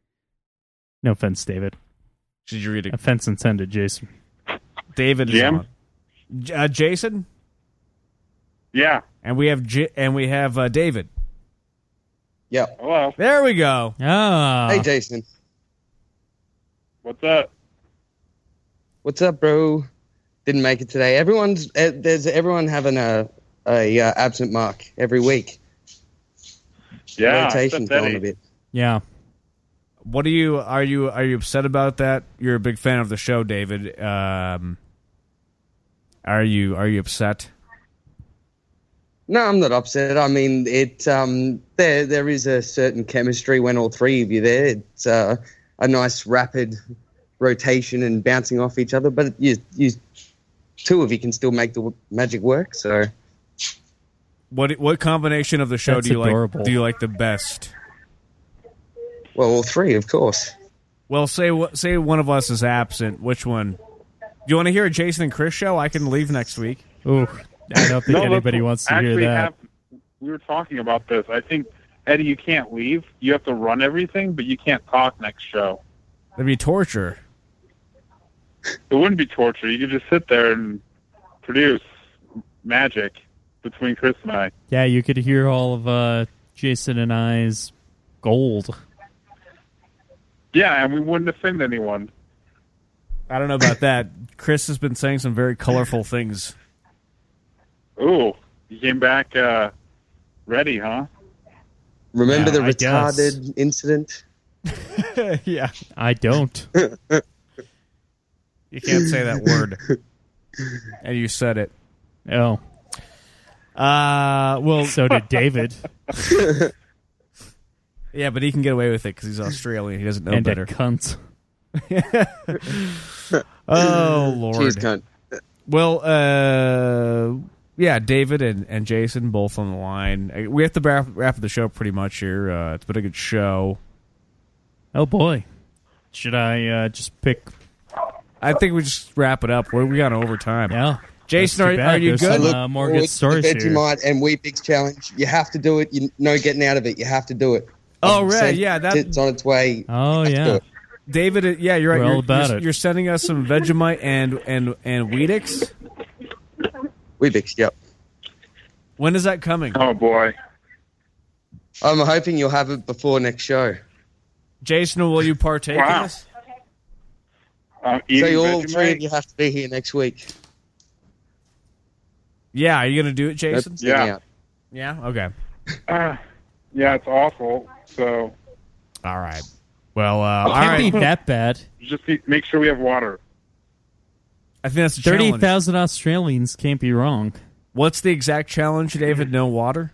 No offense, David. Did you read it? Offense intended, Jason. David is Jim? on. J- Uh, Jason? Yeah. And we have J- and we have uh, David. Yep. Hello. There we go. Ah. Hey, Jason. What's up? What's up, bro? Didn't make it today. Everyone's uh, there's everyone having a a uh, absent mark every week. Yeah. Rotation's except going Eddie. a bit. Yeah. What are you are you are you upset about that? You're a big fan of the show, David. Um, are you are you upset? No, I'm not upset. I mean, it um, there there is a certain chemistry when all three of you there. It's uh, a nice rapid rotation and bouncing off each other. But you you two of you can still make the magic work. So, What what combination of the show That's do you adorable. like? Do you like the best? well, all three, of course. Well, say wh- say one of us is absent. Which one? Do you want to hear a Jason and Chris show? I can leave next week. Ooh, I don't think No, anybody let's wants to hear actually that. Have, we were talking about this. I think, Eddie, you can't leave. You have to run everything, but you can't talk next show. That'd be torture. It wouldn't be torture. You could just sit there and produce magic between Chris and I. Yeah, you could hear all of uh, Jason and I's gold. Yeah, and we wouldn't offend anyone. I don't know about that. Chris has been saying some very colorful things. Ooh, you came back uh, ready, huh? Remember Yeah, the I guess. retarded incident? Yeah. I don't. You can't say that word. And you said it. Oh. Uh, well, so did David. Yeah, but he can get away with it because he's Australian. He doesn't know and better. A cunt. Oh, Lord. Cheers, cunt. Well, uh, yeah, David and, and Jason both on the line. We have to wrap, wrap the show pretty much here. Uh, it's been a good show. Oh, boy. Should I uh, just pick... I think we just wrap it up. We're, we got overtime. Yeah. Jason, are, are you There's good? Some, uh, more good stories the here. Vegemite and Weet-Bix challenge. You have to do it. You no getting out of it. You have to do it. Oh, right. Yeah, that, it's on its way. Oh, yeah. David, yeah, you're right. We're you're, all about you're, it. You're sending us some Vegemite and and and Weet-Bix. Weet-Bix, yep. When is that coming? Oh boy. I'm hoping you'll have it before next show. Jason, will you partake Wow. in this? Uh, So eating all Vegemite? three of you have to be here next week. Yeah, are you going to do it, Jason? That's Yeah. out. Yeah? Okay. Uh, yeah, it's awful. So All right. Well, uh, all Can't right. be that bad. just eat, make sure we have water. I think that's the thirty challenge. thousand Australians can't be wrong. What's the exact challenge, David? No water?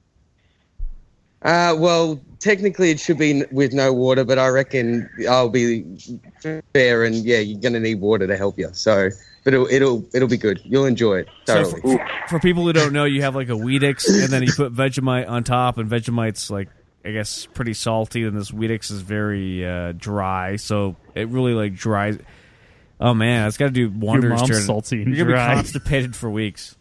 Uh, well, technically it should be n- with no water, but I reckon I'll be fair and yeah, you're going to need water to help you. So, but it'll it'll it'll be good. You'll enjoy it So thoroughly. for, for people who don't know, you have like a Weet-Bix, and then you put Vegemite on top, and Vegemite's like, I guess, pretty salty, and this Weet-Bix is very uh, dry, so it really like dries. Oh man, it's got to do wonders. mom's to- salty and You're gonna dry. be constipated for weeks.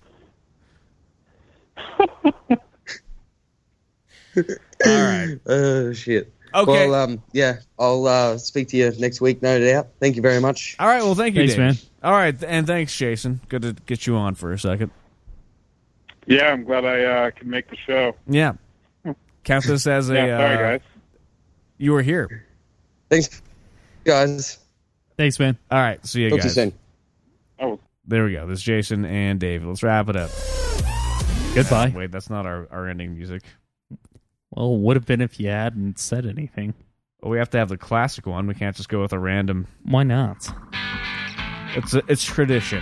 All right. Oh shit. Okay. Well, um, yeah, I'll uh, speak to you next week, no doubt. Thank you very much. All right. Well, thank you, Thanks, David. man. All right, and thanks, Jason. Good to get you on for a second. Yeah, I'm glad I uh, could make the show. Yeah. Count this as a. Yeah, sorry, uh, guys. You were here. Thanks, guys. Thanks, man. All right. See you Talk to guys. you soon. Oh, There we go. This is Jason and David. Let's wrap it up. Goodbye. Wait, that's not our, our ending music. Well, would have been if you hadn't said anything. Well, we have to have the classic one. We can't just go with a random. Why not? It's a, it's tradition.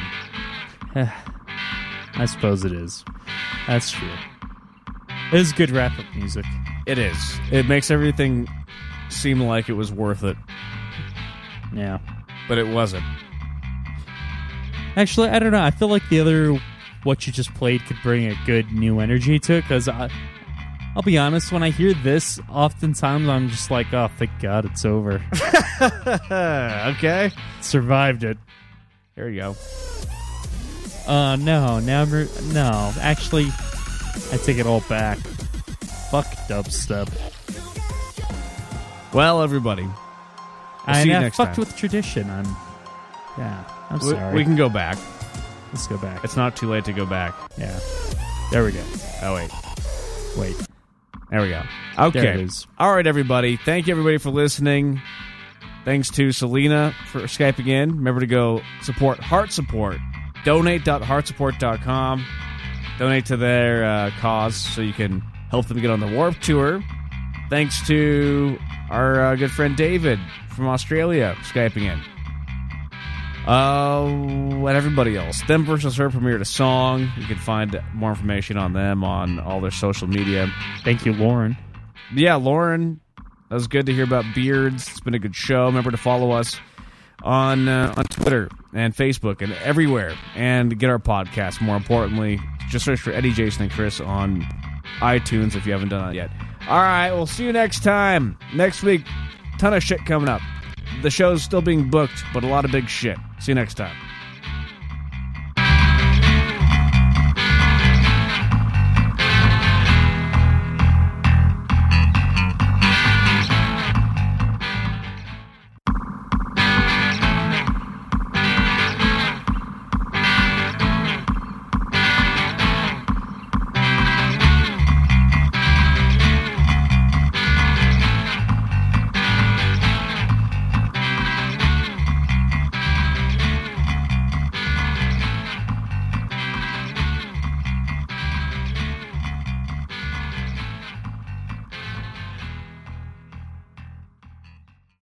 I suppose it is. That's true. It is good wrap-up music. It is. It makes everything seem like it was worth it, Yeah. but it wasn't. Actually, I don't know. I feel like the other, what you just played, could bring a good new energy to it, because I... I'll be honest, when I hear this, oftentimes I'm just like, oh, thank God it's over. Okay. Survived it. There you go. Uh, no, never, no. Actually, I take it all back. Fuck dubstep. Well, everybody. We'll I, see you I next fucked time. with tradition. I'm, yeah, I'm We, sorry. we can go back. Let's go back. It's not too late to go back. Yeah. There we go. Oh, wait. Wait. There we go. Okay. There it is. All right, everybody. Thank you, everybody, for listening. Thanks to Selena for Skyping in. Remember to go support Heart Support. donate dot heart support dot com. Donate to their uh, cause so you can help them get on the Warped Tour. Thanks to our uh, good friend David from Australia Skyping in. Uh, and everybody else. Them versus Her premiered a song. You can find more information on them on all their social media. Thank you, Lauren. Yeah, Lauren, that was good to hear about beards. It's been a good show. Remember to follow us on uh, on Twitter and Facebook and everywhere, and get our podcast. More importantly, just search for Eddie, Jason, and Chris on iTunes if you haven't done that yet. All right, we'll see you next time. Next week, ton of shit coming up. The show's still being booked, but a lot of big shit. See you next time.